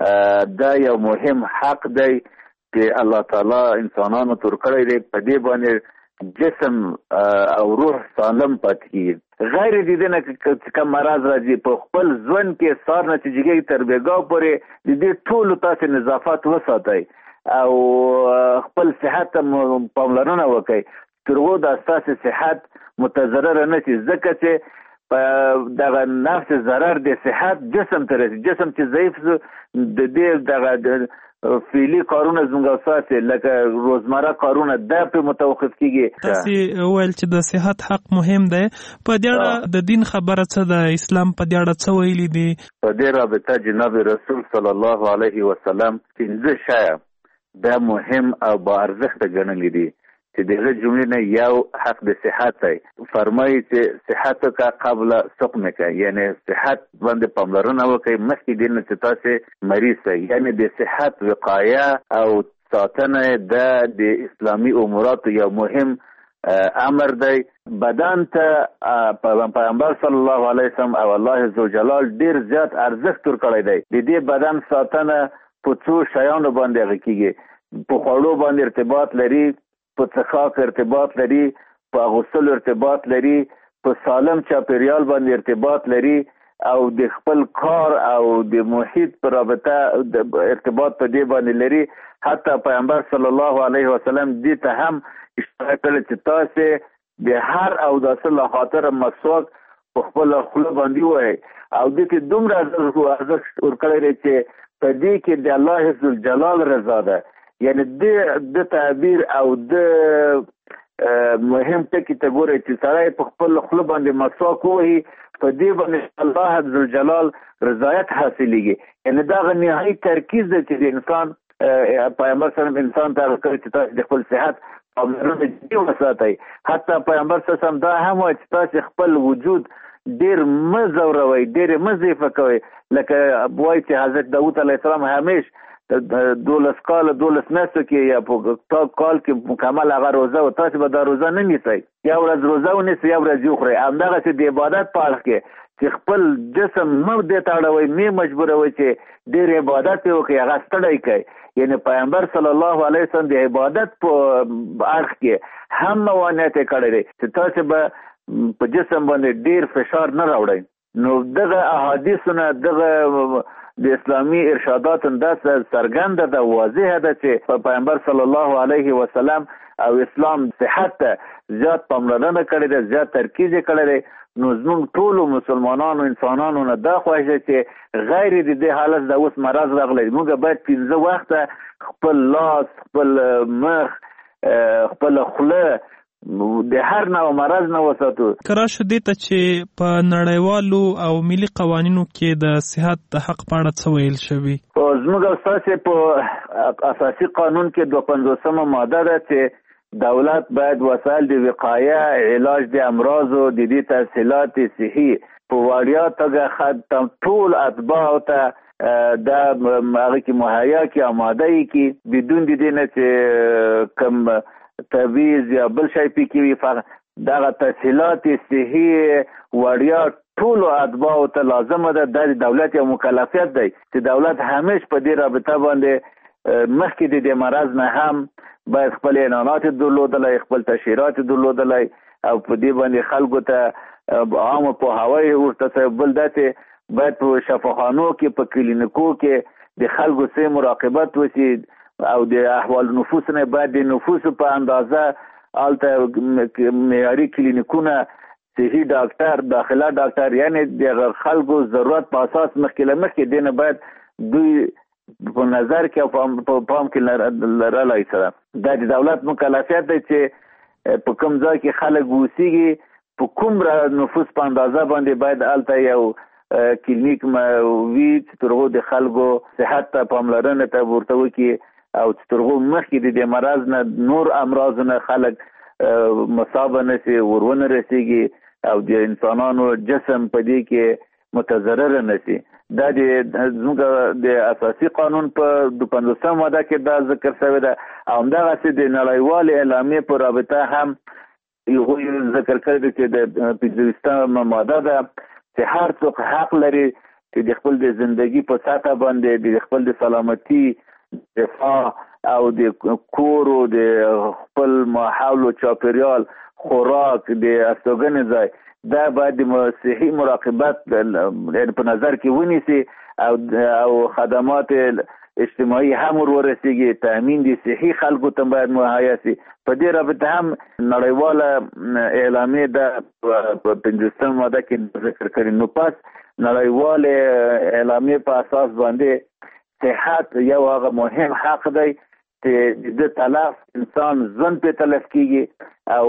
دا یو مهم حق دی چې الله تعالی انسانانو تور کړی دی. په دې باندې جسم او روح سالم پاتې کیږي. غیر د دې نه چې کوم مرض راځي په خپل ژوند کې سار نه چې جګې تر بیګاو پورې د دې ټولو تاسو نظافت وساتئ او خپل صحت ته پاملرنه وکړئ تر څو د تاسو صحت متضرر نه شي. ځکه چې په دغه نفس ضرر د صحت جسم ته رسي. جسم چې ضعیف د دې دغه فعلي کارونه زموږ اساسي لکه روزمره کارونه دا په متوقف کیږي. تاسو ویل چې د صحت حق مهم دی. په دې اړه د دین خبره څه ده؟ اسلام په دې اړه څه ویلي دي؟ په دې رابطه جناب رسول صلی الله علیه وسلم 15 شایه دا مهم او با ارزښت ګڼلي دي چې دغه جملې نه یو حق د صحت دی. فرمایي چې صحت کا قبل سقمک، یعنی صحت باندې پاملرنه وکړئ مخکې دې نه چې تاسو مریض شئ. یعنی د صحت وقایه او ساتنه د اسلامي اموراتو یو مهم امر دی. بدن ته پیغمبر صلی الله علیه وسلم او الله عزوجلال ډیر زیات ارزښت ورکړی دی. د دې بدن ساتنه په څو شیانو باندې کیږي. په خوړو باندې ارتباط لري، په څښاک ارتباط لري، په غوسل ارتباط لري، په سالم چاپیریال باندې ارتباط لري او د خپل کار او د محیط پر رابطه ارتباط په دې باندې لري. حتی پیغمبر صلی الله علیه وسلم دې ته هم اشاره کړې چې تاسو د هر او داسې له خاطر مسواک په خپل خوله باندې وایي او دې کې دومره ارزښت ورکړی دی چې په دې کې د الله عز وجل رضا ده. یعنی د تعبیر او د مهم ټکی ته ګورئ چې سړی په خپل خوله باندې مسواک وایي، په دې باندې الله عز وجل رضایت حاصلېږي. یعنی دا نهایي ترکیز دی چې د انسان پیغمبر صلی الله علیه وسلم انسان ته ورکړي چې تاسو د خپل صحت پاملرنه جدي وساتئ. حتی پیغمبر صلی الله علیه وسلم دا هم وایي چې تاسو خپل وجود ډیر مزوروي، ډیر مزیفه کوي. لکه وایي چې حضرت داود علیه السلام همیش 12 کال 12 میاشتو کې یا په کال کې مکمل هغه روزه او تاسو به دا روزه نه نیسئ، یا ورځ روزه ونیسئ یا ورځ یې خورئ. همدغسې د عبادت په اړه کې چې خپل جسم مه دې ته اړوئ، مې مجبوروئ چې ډېر عبادت یې وکړئ، هغه ستړی کړئ. یعنی پیغمبر صلی الله علیه وسلم د عبادت په اړه کې هم موانعت یې کړی دی چې تاسو به په جسم باندې ډېر فشار نه راوړئ. نو دغه احادیثونه دغه د اسلامي ارشادات انداز سرګنده ده، واضحه ده چې پیغمبر صلی الله علیه وسلم او اسلام صحت ته زیات پاملرنه کړې ده، زیات ترکیز یې کړی دی. نو زموږ ټولو مسلمانانو انسانانو نه دا خواهش ده چې غیر د دې حالت د اوس مرض راغلی، موږ باید 15 وخته خپل لاس، خپل مخ، خپل خوله د هر نوع مرض نه وساتو. کراشه دې ته چې په نړیوالو او ملي قوانینو کې د صحت د حق په اړه څه ویل شوي؟ زموږ استاسې په اساسي قانون کې 250 ماده ده چې دولت باید وسایل د وقایه، علاج د امراضو، د دې تسهیلات صحي په وړیا توګه ټول اتباعو ته دا هغه کې مهیا کې آماده کې بدون د دې نه چې کم تبعیض یا بل شی پکې وي. دغه تسهیلات صحي وړیا ټولو اتباعو ته لازمه ده. د دولت یو مکلفیت دی چې دولت همیش په دې رابطه باندې مخکې د دې مرض نه هم باید خپل اعلانات درلودلی، خپل تشهیرات درلودلی او په دې باندې خلکو ته عامه پوهاوی ورته. بل دا چې باید په شفاخانو کې، په کلینیکو کې د خلکو سره مراقبت وشي او د احوال نفوس نه باید د نفوس په اندازه الته معیاري کلینیکونه، صحي ډاکټر، داخله ډاکټر، یعنی د خلکو ضرورت په اساس مخکې دینه باید دوی په نظر کې او په پام کې لرلای سره. دا د دولت مکلفیت دی چې په کوم ځای کې خلک اوسېږي، په کوم نفوس په اندازه باندې باید هلته یو کلینیک وي چې تر هغو د خلکو صحت ته پاملرنه ته ورته وکړي او چې تر هغو مخکې د دې مرض نه نور امراضو نه خلک مصابه نه شي، ورونه رسېږي او د انسانانو جسم په دې کې متضرره نه شي. دا زموږ د اساسي قانون په 250 ماده کې دا ذکر شوی ده او همدغسې د نړیوالې اعلامیې په رابطه هم هغوی ذکر کړی دی چې د 25 ماده ده چې هر څوک حق لري چې د خپل د زندگی په سطح باندې د خپل د سلامتی دفاع او د کور او د خپل ماحول او چاپیریال، خوراک، د استوګنې ځای دا باید د صحي مراقبت په نظر کې ونیسي او خدمات اجتماعي هم ورسیږي، تامین د صحي خلکو ته باید مهیا شي. په دې رابطه هم نړیواله اعلامیه ده په 15 ماده کې ذکر کړی. نو پس نړیواله اعلامیه په اساس باندې صحت یو هغه مهم حق دی چې د تلف انسان ژوند په تلف کیږي او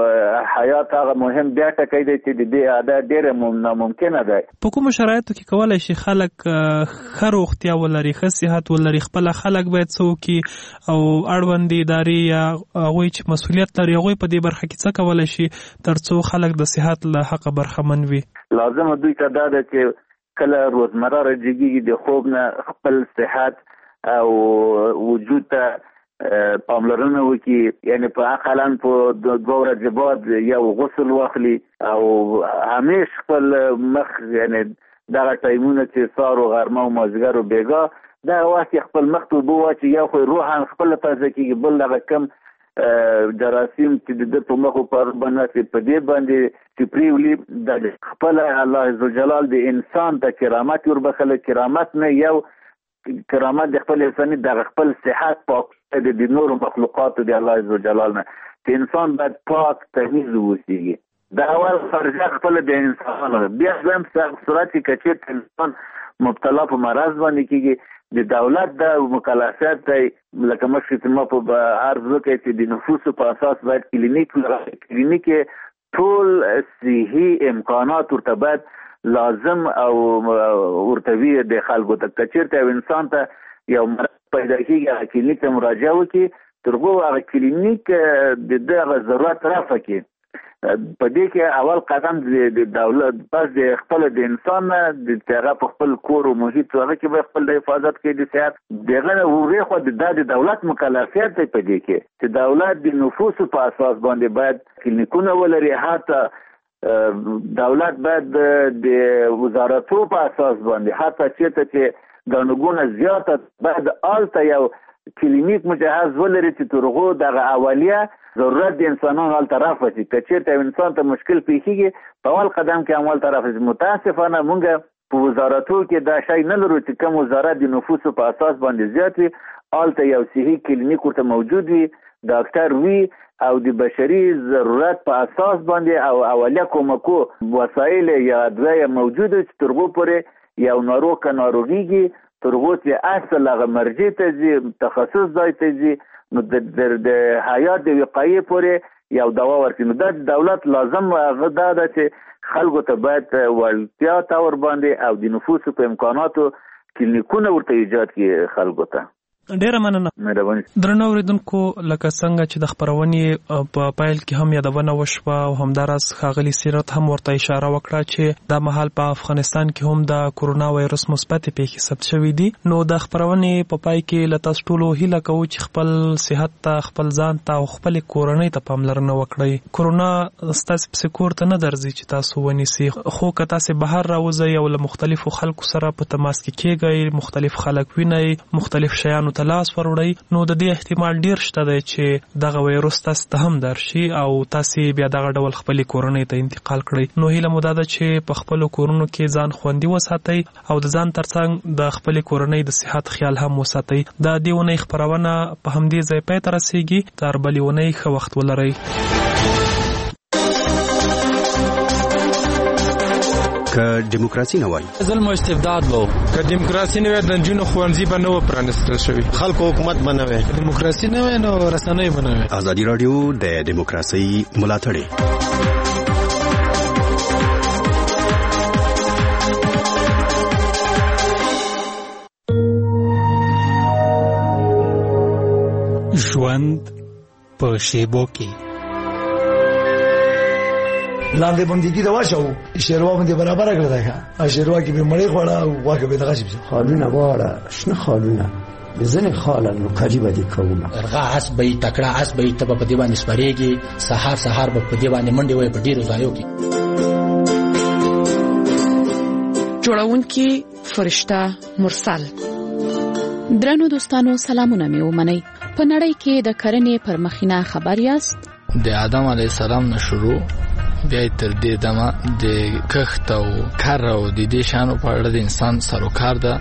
حیات هغه مهم بیا ټکی دی چې د دې ادا ډیره ناممکنه ده. په کومو شرایطو کې کولای شي خلک ښه روغتیا ولري، ښه صحت ولري؟ خپل خلک باید څه وکړي او اړوند ادارې یا هغوی چې مسؤلیت لري هغوی په دې برخه کې څه کولی شي تر څو خلک د صحت له حقه برخمن وي؟ لازمه دوی ته دا ده چې کله روزمره راجګېږي د خوب نه خپل صحت او وجود ته پاملرنه وکړي، یعنی په اقلا په 2 ورځې بعد یو غسل واخلي او همیش خپل مخ، یعنی دغه ټایمونه چې سهار او غرمه او مازدیګر او بیګا دغه وخت خپل مخ ته اوبه واچي، یا خو روحان خپل تازه کېږي، بل دغه کم جراثیم چې د په مخ پر باندې په دې باندې چې پریولي د خپل الله عزوجلال د انسان ته کرامت وربخله، کرامت نه یو کرامت د خپل انساني د خپل صحت پاک د نور مخلوقات د الله عزوجلال نه چې انسان باید پاک تمیز وسیږي. دا اول فرض خپل د انسان بیا هم صورت کې چې انسان مبتلا په مرض باندې کېږي د دولت د مکلفیت دی لکه مخکې ما په عرض وکړ چې د نفوسو په اساس باید کلینیک ټول صحي امکانات ورته باید لازم او ورته وي د خلکو ته چیرته انسان ته یو مرض پیدا کېږي هغه کلینیک ته مراجعه وکړي تر هغه هغه کلینیک د دغه ضرورت رافع کړي. په دې کې اول قدم د دولت پس د خپل د انسان د هغه په خپل کور او محیط هغه کې به خپل د حفاظت کې د صحت دغه وروي خو د دولت مکلفیت دی په دې کې چې دولت د نفوسو په اساس باندې باید کلینیکونه ولري، حتی دولت باید د وزارتو په اساس باندې حتی چې ګڼګونه زیاته باید آلته یو کلینیک مجهز ولري چې ترغو دغه اولیه ضرورت د انسانانو حال طرف شي. که چیرته انسان ته مشکل پیښیږي په اول قدم کې عمل طرف شي. متاسفانه مونږ په وزارتو کې دا شی نه لرو چې کوم وزارت د نفوسو په اساس باندې زیات وي آلته یو صحي کلینیک ورته موجود وي، ډاکټر وي او د بشري ضرورت په اساس باندې او اولیه کومکو وسایل یا ادویه موجود چې ترغو پورې یو ناروغ که ناروغیږي ترغو چې اصل هغه مرجع ته ځي تخصص ځای ته ځي نو د حیات د وقایې پورې یو دوا ورکړي. نو دا دولت لازم هغه دا ده چې خلکو ته باید وړتیا تور باندې او د نفوسو په امکاناتو کلینیکونه ورته ایجاد کړي خلکو ته. ډیره مننه. درنو اوریدونکو لکه څنګه چې د خبرونې په پایل کې هم یادونه وشوه او همداراز ښاغلي سیرت هم ورته اشاره وکړه چې دا مهال په افغانستان کې هم د کورونا وایرس مثبت پیښې ثبت شوې دي. نو د خبرونې په پای کې له تاسو ټولو هیله کوو چې خپل صحت ته، خپل ځان ته او خپل کورنۍ ته پاملرنه وکړئ. کورونا ستاسو په کور ته نه درځي چې تاسو ونیسي، خو که تاسو بهر راوځئ او له مختلفو خلکو سره په تماس کې کېږئ، مختلف خلک وینئ، مختلف شیانو ته لاس وروړئ، نو د دې احتمال ډیر شته دی چې دغه وایرس تاسو ته هم درشي او تاسو بیا دغه ډول خپل کورنۍ ته انتقال کړئ. نو هیله مو دا ده چې په خپل کورونو کې ځان خوندي وساتئ او د ځان ترڅنګ د خپل کورنۍ د صحت خیال هم وساتئ. دا دیونه خبرونه په همدې ځای پای ته رسیږي. تر بلې ونې ښه وخت ولرئ. که دیموکراسي نه وای ظلم او استبداد وو، که دیموکراسي نه وای د نجونو ښوونځي به نه و پرانیستل شوي، خلکو حکومت به نه وای، دیموکراسي نه وای نو رسنۍ به نه وای. ازادي راډیو د دیموکراسي ملاتړ ژوند په شیبو کې لاندې باندې کی دا واښو شیروا باندې برابر کړل دا شیروا کې به مړی خوړه او واکه به دغه شي خالونه واړه شنه خالونه ځنه خالن کاجی باندې کومه ارغه اس به تکړه اس به ته په دی باندې سپریږي سحر به په دی باندې منډي وای په ډیرو ځایو کې جوړونکي فرشته مرسل. درنو دوستانو سلامونه مې ومنئ. په نړۍ کې د کرنې پر مخینه خبر یاست؟ د آدم علی السلام نه شروع بیا تر دې دمه د کښت او کار او د دې شانو په اړه د انسان سروکار ده.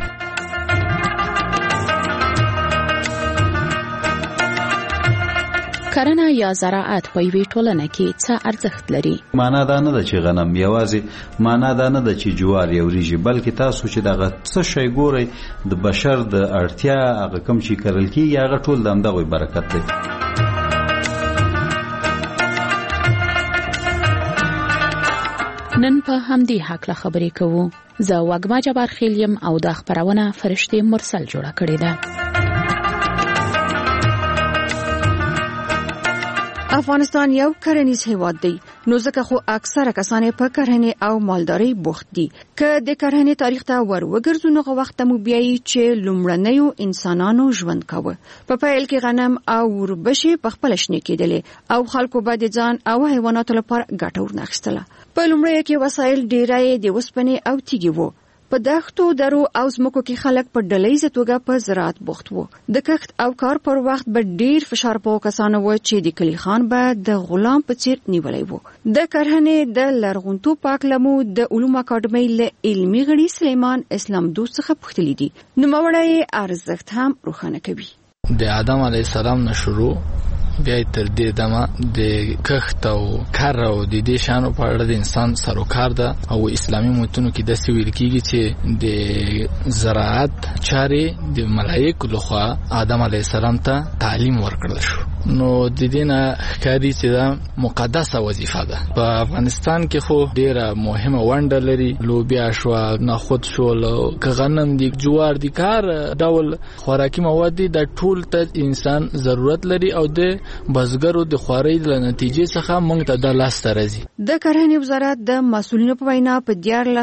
کرنه یا زراعت په یوې ټولنه کې څه ارزښت لري؟ معنا دا نه ده چې غنم یوازې، معنا دا نه ده چې جوار یا وریجې، بلکې تاسو چې دغه څه شی ګورئ د بشر د اړتیا هغه کم چې کرل کېږي هغه ټول د همدغوی برکت دی. نن په همدې هکله خبرې کوو. زه وګما جبار خیل یم او دا خبرونه فرشته مرسل جوړه کړې ده. افغانستان یو کرنیز هیواد دی، نو ځکه خو اکثره کسان په کرنې او مالدارۍ بوخت دي. که د کرنې تاریخ ته ور وګرځو نو وخت مو بیایي چې لومړنیو انسانانو ژوند کاوه. په پیل کې غنم او وربشې په خپل شنې کېدلې او خلکو به د ځان او حیواناتو لپاره ګټه ورناخیستله. په لومړیو کې وسایل ډیری د وسپنې او تیږې وو. په دښتو درو او ځمکو کې خلک په ډلهیزه توګه په زراعت بوخت وو. د کښت او کار پر وخت به ډیر فشار په کسانو و چې د کلی خان به د غلام په څیر نیولای وو. د کرهنې د لرغونتوب په اړه مو د علوم اکاډمۍ له علمي غړي سلیمان اسلام دوست څخه پوښتنه دي. نوموړی ارزښت هم روښانه کوي. د آدم علیه السلام نه شروع بیا تر دې دمه د کښت او کار او د دې شانو په اړه د انسان سروکار ده او اسلامي متونو کې د سویل کېږي چې د زراعت چارې د ملائکه لخوا آدم علیه السلام ته تعلیم ورکړل شو. نو د دې نه ښکاري چې دا مقدسه وظیفه ده. په افغانستان کې خو ډیره مهمه ونډه لري. لوبیا شو، نخود شو، غنم دي، جوار دي، کار ډول خوراکي مواد دي د ټول ته انسان ضرورت لري او د بزګرو د خوارۍ له نتیجې څخه موږ ته د لاس ته راځي. د کرهنې وزارت د مسؤلینو په وینا په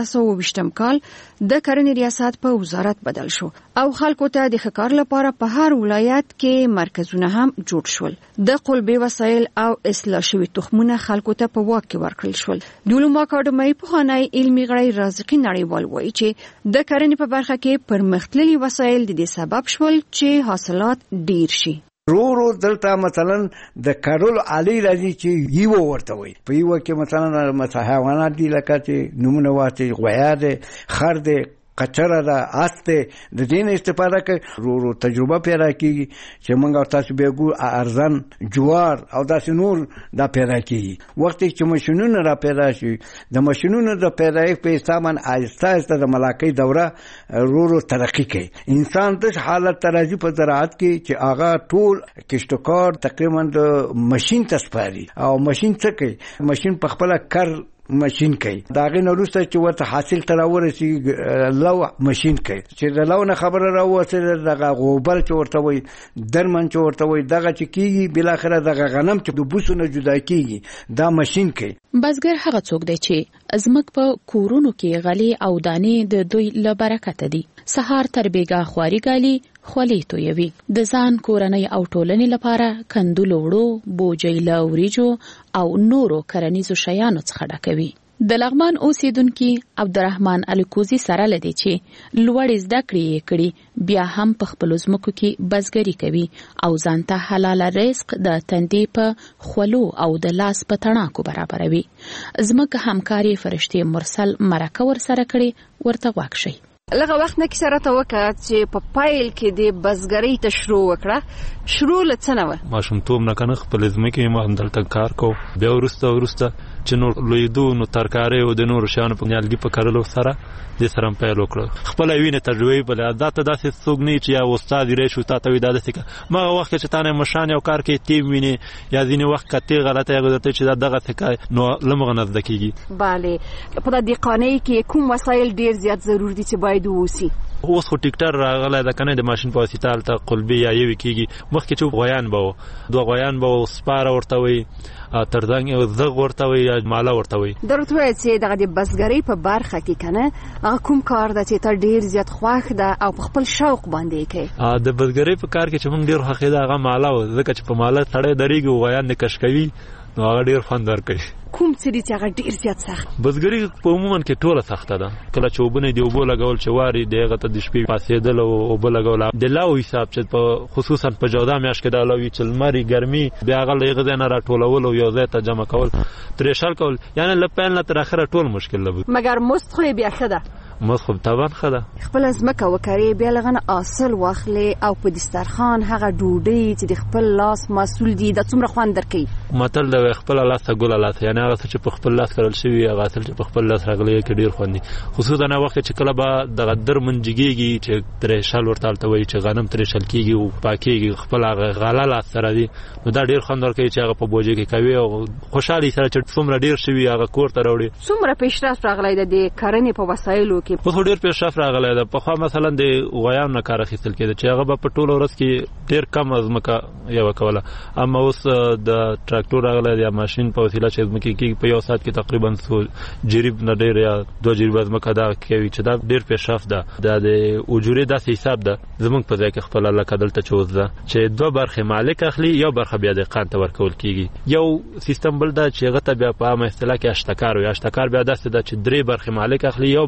1420 کال د کرهنې ریاست په وزارت بدل شو او خلکو ته د ښکار لپاره په هر ولایت کې مرکزونه هم جوړ شول. د قلبي وسایل او اصلاح شوی تخمونه خلکو ته په واک کې ورکړل شول. د علوم اکاډمۍ پوهنای علمي غړي رازقي نړیوال وایي چې د کرهنې په برخه کې پرمختللي وسایل د دې سبب شول چې حاصلات ډیر شي. رو دلته مثلا د کارول علی راځي چې یو ورته وي په یو کې مثلا حیوانات دي لکه چې نمونه واچي غویا ده، خر ده، قچره ده، آسته د دین استفاده کوي. رو تجربه پیدا کیږي چې موږ تاسو به ګو ارزان جوار او داسې نور دا پیدا کیږي. وخت چې ماشینونه را پیدا شي د ماشینونو د پیدایښت په استعمال آهسته آهسته د ملاقات دوره رو ترقی کوي. انسان د حالت ترازی په زراعت کې چې هغه ټول کشتکار تقریبا د ماشین تسپاري او ماشین څه کوي؟ ماشین په خپل کار ماشین کوي. داغه نورسته چې ورته حاصل تراورسي لو ماشین کوي چې د لو نه خبره راوځي دغه غوبل چې ورته وي درمن چې ورته وي دغه چې کیږي بل اخره دغه غنم چې د بوسونه جدا کیږي دا ماشین کوي. بزګر هغه څوک دی چې ازمک په کورونو کې غلي او دانې د دوی له برکت دي. سهار تر بیګا خواري ګالي خولې تویوي. د ځان کورنۍ او ټولنې لپاره کندو لوړو بوجۍ له وریجو او نورو کرنیزو شیانو څخه ډکوي. د لغمان اوسیدونکي عبدالرحمن الکوزي سره لدی چې لوړې زده کړې کړي بیا هم په خپل ځمکو کې بزګري کوي او ځان ته حلال رزق د تندې په خولو او د لاس په تڼاکو برابروي. زمکه همکاري فرشتي مرسل مرکه ور سره کړي ورته واکشي. لغه وخت نه کی سره ته وکړه چې په پایل کې د بزګرۍ ته شروع وکړه. شروع لڅنه و ماشومتوب نه کنه خپل ځمکې ما دلته کار کو بیا ورسته چې نور لویدو نو ترکارې او د نور شانو په نیالګي په کارلو سره د سرم پیل وکړه. خپل وینې تجربه بل عادت داسې څوک نه چې یا استاد یې شو تا ته وی داسې ما وخت چې تانه مشان یو کار کې تیم ویني یا ځینې وخت کته غلطه یې غوته چې دغه څه نو لمغه نزد کیږي. bale په دې قانې کې کوم وسایل ډیر زیات ضروري دي چې باید ووسی؟ اوس خو ټیکټر راغلی د کنه د ماشين په واسطه ته قلبي یا یوي کیږي. مخکې چې غویان به دوه غویان به سپاره ورته وي ترڅنګ یو زغ ورته وي یا مالا ورته وي. درته چې دغه د بزګرۍ په برخه کې کنه کوم کار د چې ته ډیر زیات خوښ ده او په خپل شوق باندې کوي؟ د بزګرۍ په کار کې چې موږ ډیر خوښ ده هغه مالا و ځکه چې په مالا سړی درېږي غویان نه کش کوي نو هغه ډیر خوند ورکوي. کوم څه دي چې هغه ډیر زیات سخت؟ بزګري په عموما کې ټوله سخته ده. کله چې وبنه دی وبو لګول چې واري دغه ته د شپې پاسېدل او وبو لګول د لاو حساب چې په خصوصا په 14 میاشت کې د لاوي چې لمري ګرمي بیا هغه لږه نه راټولول او یو ځای ته جمع کول ترشل کول یعنی لپاره نه تر اخره ټول مشکل لبو. مګر مست خو بیا خده مخ طبعا خده خپل ازمکه وکړي بیا لغنه اصل واخلي او په دسترخوان هغه ډوډۍ چې د خپل لاس مسول دي د څومره خوان درکې متل د خپل لاس ګل لاس یعنی هغه چې په خپل لاس کړل شوی هغه اصل چې په خپل لاس راغلی کې ډیر خوندي. خصوصا نه وخت چې کله به د غدر منجګيږي چې ترشل ورتالته وي چې غنم ترشل کیږي او پاکيږي خپل غاله لاس سره دي نو دا ډیر خوند ورکوي چې هغه په بوجي کې کوي او خوشحالي سره چې څومره ډیر شوی هغه کور ته راوړي. څومره پیشرفت راغلی د کرنې په وسایلو خو ډیر پیشرفت راغلی ده. په خو مثلا د غویان نه کار اخیستل کېده چې هغه په ټوله ورځ کې ډیر کم ازمکه یو کوله. اما اوس د ټراکټور راغلی یا ماشين په وسیله چې ازمکه کې په یو سات کې تقریبا جریب نه ډیر یا 2 جریب ازمکه دا کوي چې دا ډیر پیشرفت ده. د اجوري داسې حساب ده زمونږ په ځای کې خپل الله کدلته چوز ده چې 2 برخه مالک اخلي یو برخه بیا د قان ته ورکول کیږي. یو سیستم بل ده چې هغه ته بیا په عامه اصطلاح کې اشتکار وي. اشتکار بیا داسې ده چې 3 برخه مالک اخلي یو برخه بیا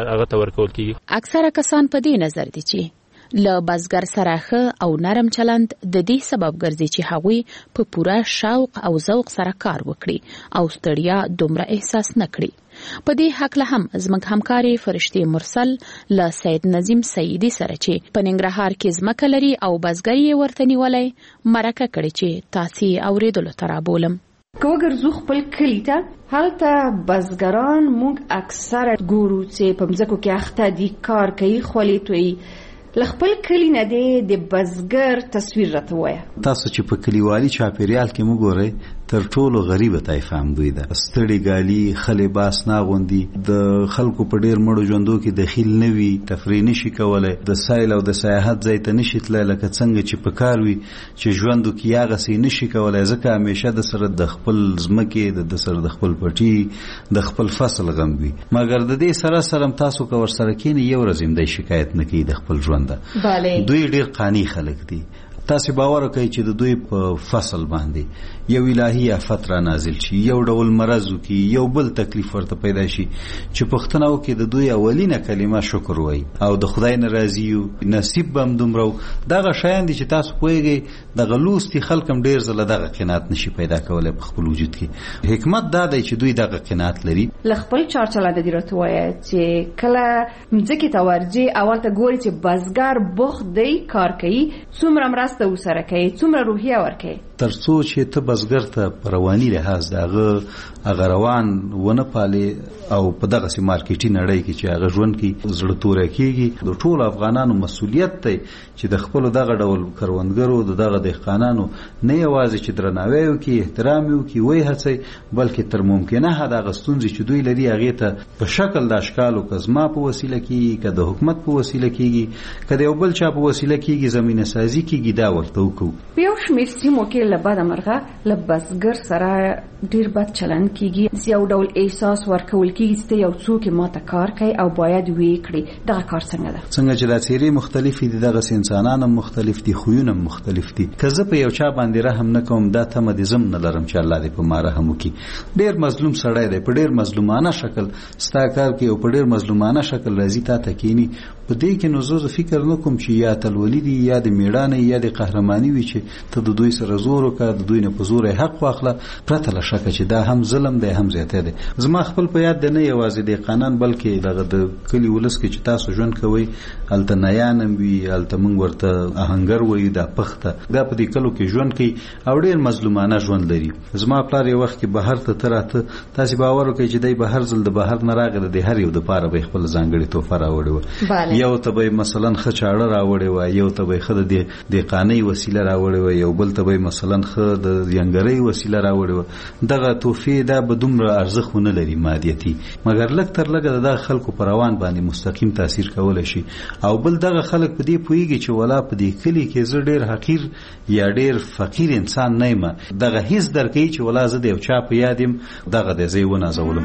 هغه ته ورکول کیږي. اکثره کسان په دې نظر دي چې له بزګر سره ښه او نرم چلند د دې سبب ګرځي چې هغوی په پوره شوق او ذوق سره کار وکړي او ستړیا دومره احساس نه کړي. په دې حق له هم زموږ همکاري فرشتي مرسل له سید نظیم سیدی سره چې په ننګرهار کې ځمکه لري او بزګر یې ورته نیولې مرکه کړې چې تاسو اوریدلو ته رابولم. که وګرځو خپل کلي ته، هلته بزګران موږ اکثره ګورو چې په مځکو کې اخته دي، کار کوي، خولې تویي. له خپل کلي نه د بزګر تصویر راته وایه. تاسو چې په کلیوالي چاپیریال کې مو ګورئ تر ټولو غریبه طایفه هم دوی ده. ستړي ګالي، خلې باس ناغوندي، د خلکو په ډیر مړو ژوندو کې دخیل نه وي، تفریح نشي کولای، د سایل او د سیاحت ځای ته نشي تللی لکه څنګه چې په کار وي چې ژوندو کې هغسې نشي کولای، ځکه همیشه د سره د خپل ځمکې د سره د خپل پټي د خپل فصل غم وي. مګر د دې سره سره تاسو که ورسره کښېنئ یو ورځ هم دی شکایت نه کوي د خپل ژونده. دوی ډیر قانع خلک دي. تاسو باور کوي چې د دوی په فصل باندې یو الهي آفت را نازل شي، یو ډول مرض وکړي، یو بل تکلیف ورته پیدا شي چې پښتنه وکړي د دوی اولینه کلمه شکر وایي او د خدای ناراضي یو نصیب به هم دومره. دغه شیان دي چې تاسو پوهیږئ دغه لوستي خلک هم ډیر ځله دغه قناعت نشي پیدا کولی په خپل وجود کې. حکمت دا دی چې دوی دغه قناعت لري. له خپل چارچلنده دې راته وایه چې کله مځکې ته ورځې اول ته ګوري چې بزګر بوخت دی، کار کوي، څومره مرسته ورسره کوي، څومره روحیه ورکوي. تر څو چې ته بزګر ته په رواني لحاظ د هغه روان ونه پالې او په دغسې مارکیټي نړۍ کې چې هغه ژوند کې زړه توری کېږي. د ټولو افغانانو مسؤلیت دی چې د خپلو دغه ډول کروندګرو د دغه دهقانانو نه یوازې چې درناوی وکړي، احترام یې وکړي، ویې هڅوي، بلکې تر ممکنه حد هغه ستونزې چې دوی لري هغې ته په شکل د اشکالو که زما په وسیله کېږي، که د حکومت په وسیله کېږي، که د یو بل چا په وسیله کېږي، زمینه سازي کېږي، دا ورته وکړو. په یو شمېر سیمو کې له بده مرغه له بزګر سره ډیر بد چلند کېږي، یو ډول احساس ورکول کېږي چې یو څوک ماته کار کوي او باید ویې کړي. دغه کار څنګه ده؟ څنګه چې دا څیرې مختلفې دي، دغسې انسانان هم مختلف دي، خویونه هم مختلف دي. که زه په یو چا باندې رحم نه کوم دا تمه دې زم نه لرم چې الله دې په ما رحم وکړي. ډیر مظلوم سړی دی، په ډیر مظلومانه شکل ستا کار کوي او په ډیر مظلومانه شکل راځي تا ته کښېني. په دې کې نو زه فکر نه کوم چې یا اتلولي دي یا د میړانې یا د قهرماني وي چې ته د دوی سره زور وکړه، د دوی نه په زور حق واخله، پرته له شکه چې دا هم ظلم دی هم زیاتی دی. زما خپل په یاد دی نه یوازې دهقانان بلکې دغه د کلي ولس کې چې تاسو ژوند کوئ هلته نیان هم وي، هلته موږ ورته آهنګر وایو، دا پخته، دا په دې کلو کې ژوند کوي او ډېر مظلومانه ژوند لري. زما پلار یو وخت کې بهر ته راته، تاسې باور وکړئ چې دی به هر ځل د بهر نه راغی د هر یو دپاره به یې خپله ځانګړې تحفه راوړې وه. یو ته به یې مثلا ښه چاړه راوړې وه، یو ته به یې ښه د دهقانۍ وسیله راوړې وه، یو بل ته به یې مثلا ښه د ینګرۍ وسیله راوړې وه. دغه تحفې دا به دومره ارزښت ونه لري مادیتي، مګر لږ تر لږه د دغه خلکو په روان باندې مستقیم تاثیر کولی شي. او بل دغه خلک په دې پوهېږي چې ولا په دې کلي کې زه ډېر حقیر یا ډېر فقیر انسان نه یم، دغه هیڅ درکوي چې ولا زه د یو چا په یاد یم دغه دی زه یې ونازولم.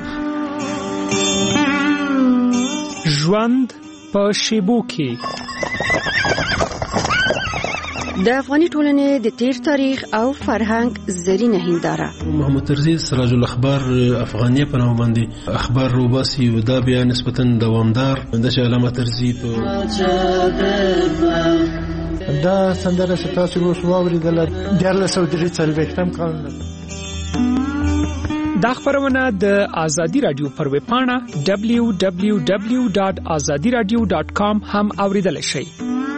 ژوند په شیبو کې د افغاني ټولنې د تیر تاریخ او فرهنګ زرینه هنداره. محمد طرزي سراج الاخبار افغانیه په نوم باندې اخبار روباسي او دا بیا نسبتا دوامدار د علامه طرزي په دا سندره چې تاسو اوس واورېدله 1443 کال. دا خبرونه د آزادی رادیو پر ویب پاڼه www.azadiradio.com هم اوریدل شي.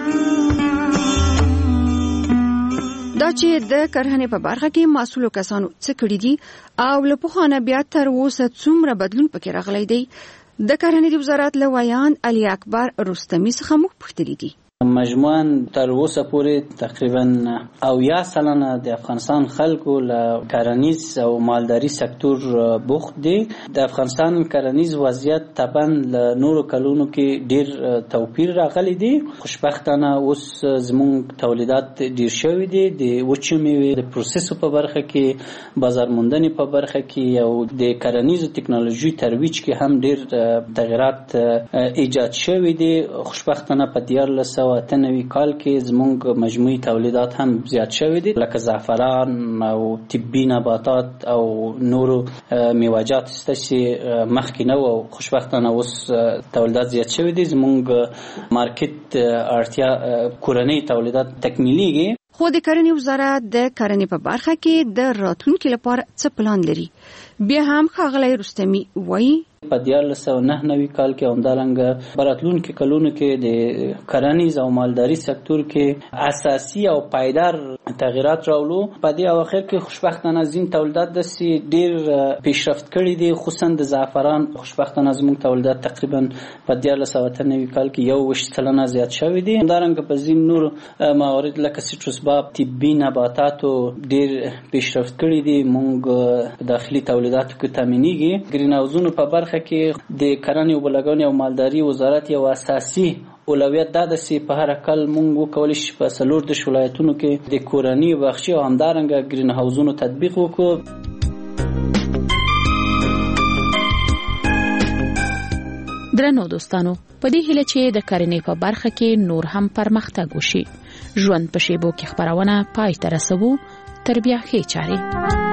دا چې د کرهنې په برخه کې مسؤلو کسانو څه کړي دي او له پخوانه بیا تر اوسه څومره بدلون پکې راغلی دی، د کرهنې د وزارت له ویان علي اکبر رستمي څخه موږ پوښتلي دي. مجموعاً تر اوسه پورې تقریبا 80% د افغانستان خلکو له کرنیز او مالداري سکتور بوخت دي. د افغانستان کرنیز وضعیت طبعا له نورو کلونو کې ډیر توپیر راغلی دی. خوشبختانه اوس زموږ تولیدات ډیر شوي دي، د وچې میوې د پروسسو په برخه کې، بازار موندنې په برخه کې او د کرنیزو ټکنالوژي ترویج کې هم ډیر تغیرات ایجاد شوي دي. خوشبختانه په 1400 1993 کال کې زموږ مجموعي تولیدات هم زیات شوي دي، لکه زعفران او طبي نباتات او نورو میوه‌جات چې مخکې نه وو، خوشبختانه اوس تولیدات زیات شوي دي. زموږ مارکیټ اړتیا کورنۍ تولیدات تکمیلیږي. خو د کرنې وزارت د کرنې په برخه کې د راتلونکي لپاره څه پلان لري؟ بیا هم ښاغلی رستمي وایي په 1999 کال کې همدارنګه براتلونکو کلونو کې د کرنیز او مالداري سکتور کې اساسي او پایدار تغیرات راولو. په دې اواخر کې خوشبختانه ځین تولیدات د ډیر پیشرفت کړي دي، خصوصا د زعفران. خوشبختانه زموږ تولیدات تقریبا په 1993 کال کې 21% زیات شوي دي. همدارنګه په ځین نور موارد لکه سیټروس باب، طبي نباتاتو ډیر پیشرفت کړي دي. موږ داخلي تولیداتو کې تامینېږي. ګرین هاوزونو په برخه کې د کرنې او بلګونې او مالداري وزارت یو اساسي اولویت دا ده چې په هر کال موږ وکولای شو په 14 ولایتونو کې د کورنۍ بخشي او همدارنګه ګرین هاوزونو تطبیق وکړو. درنو دوستانو، په دې هیله چې د کرنې په برخه کې نور هم پرمختګ وشي. ژوند په شیبو کې خبرونه پای ته رسوو. تر بیا ښې چارې.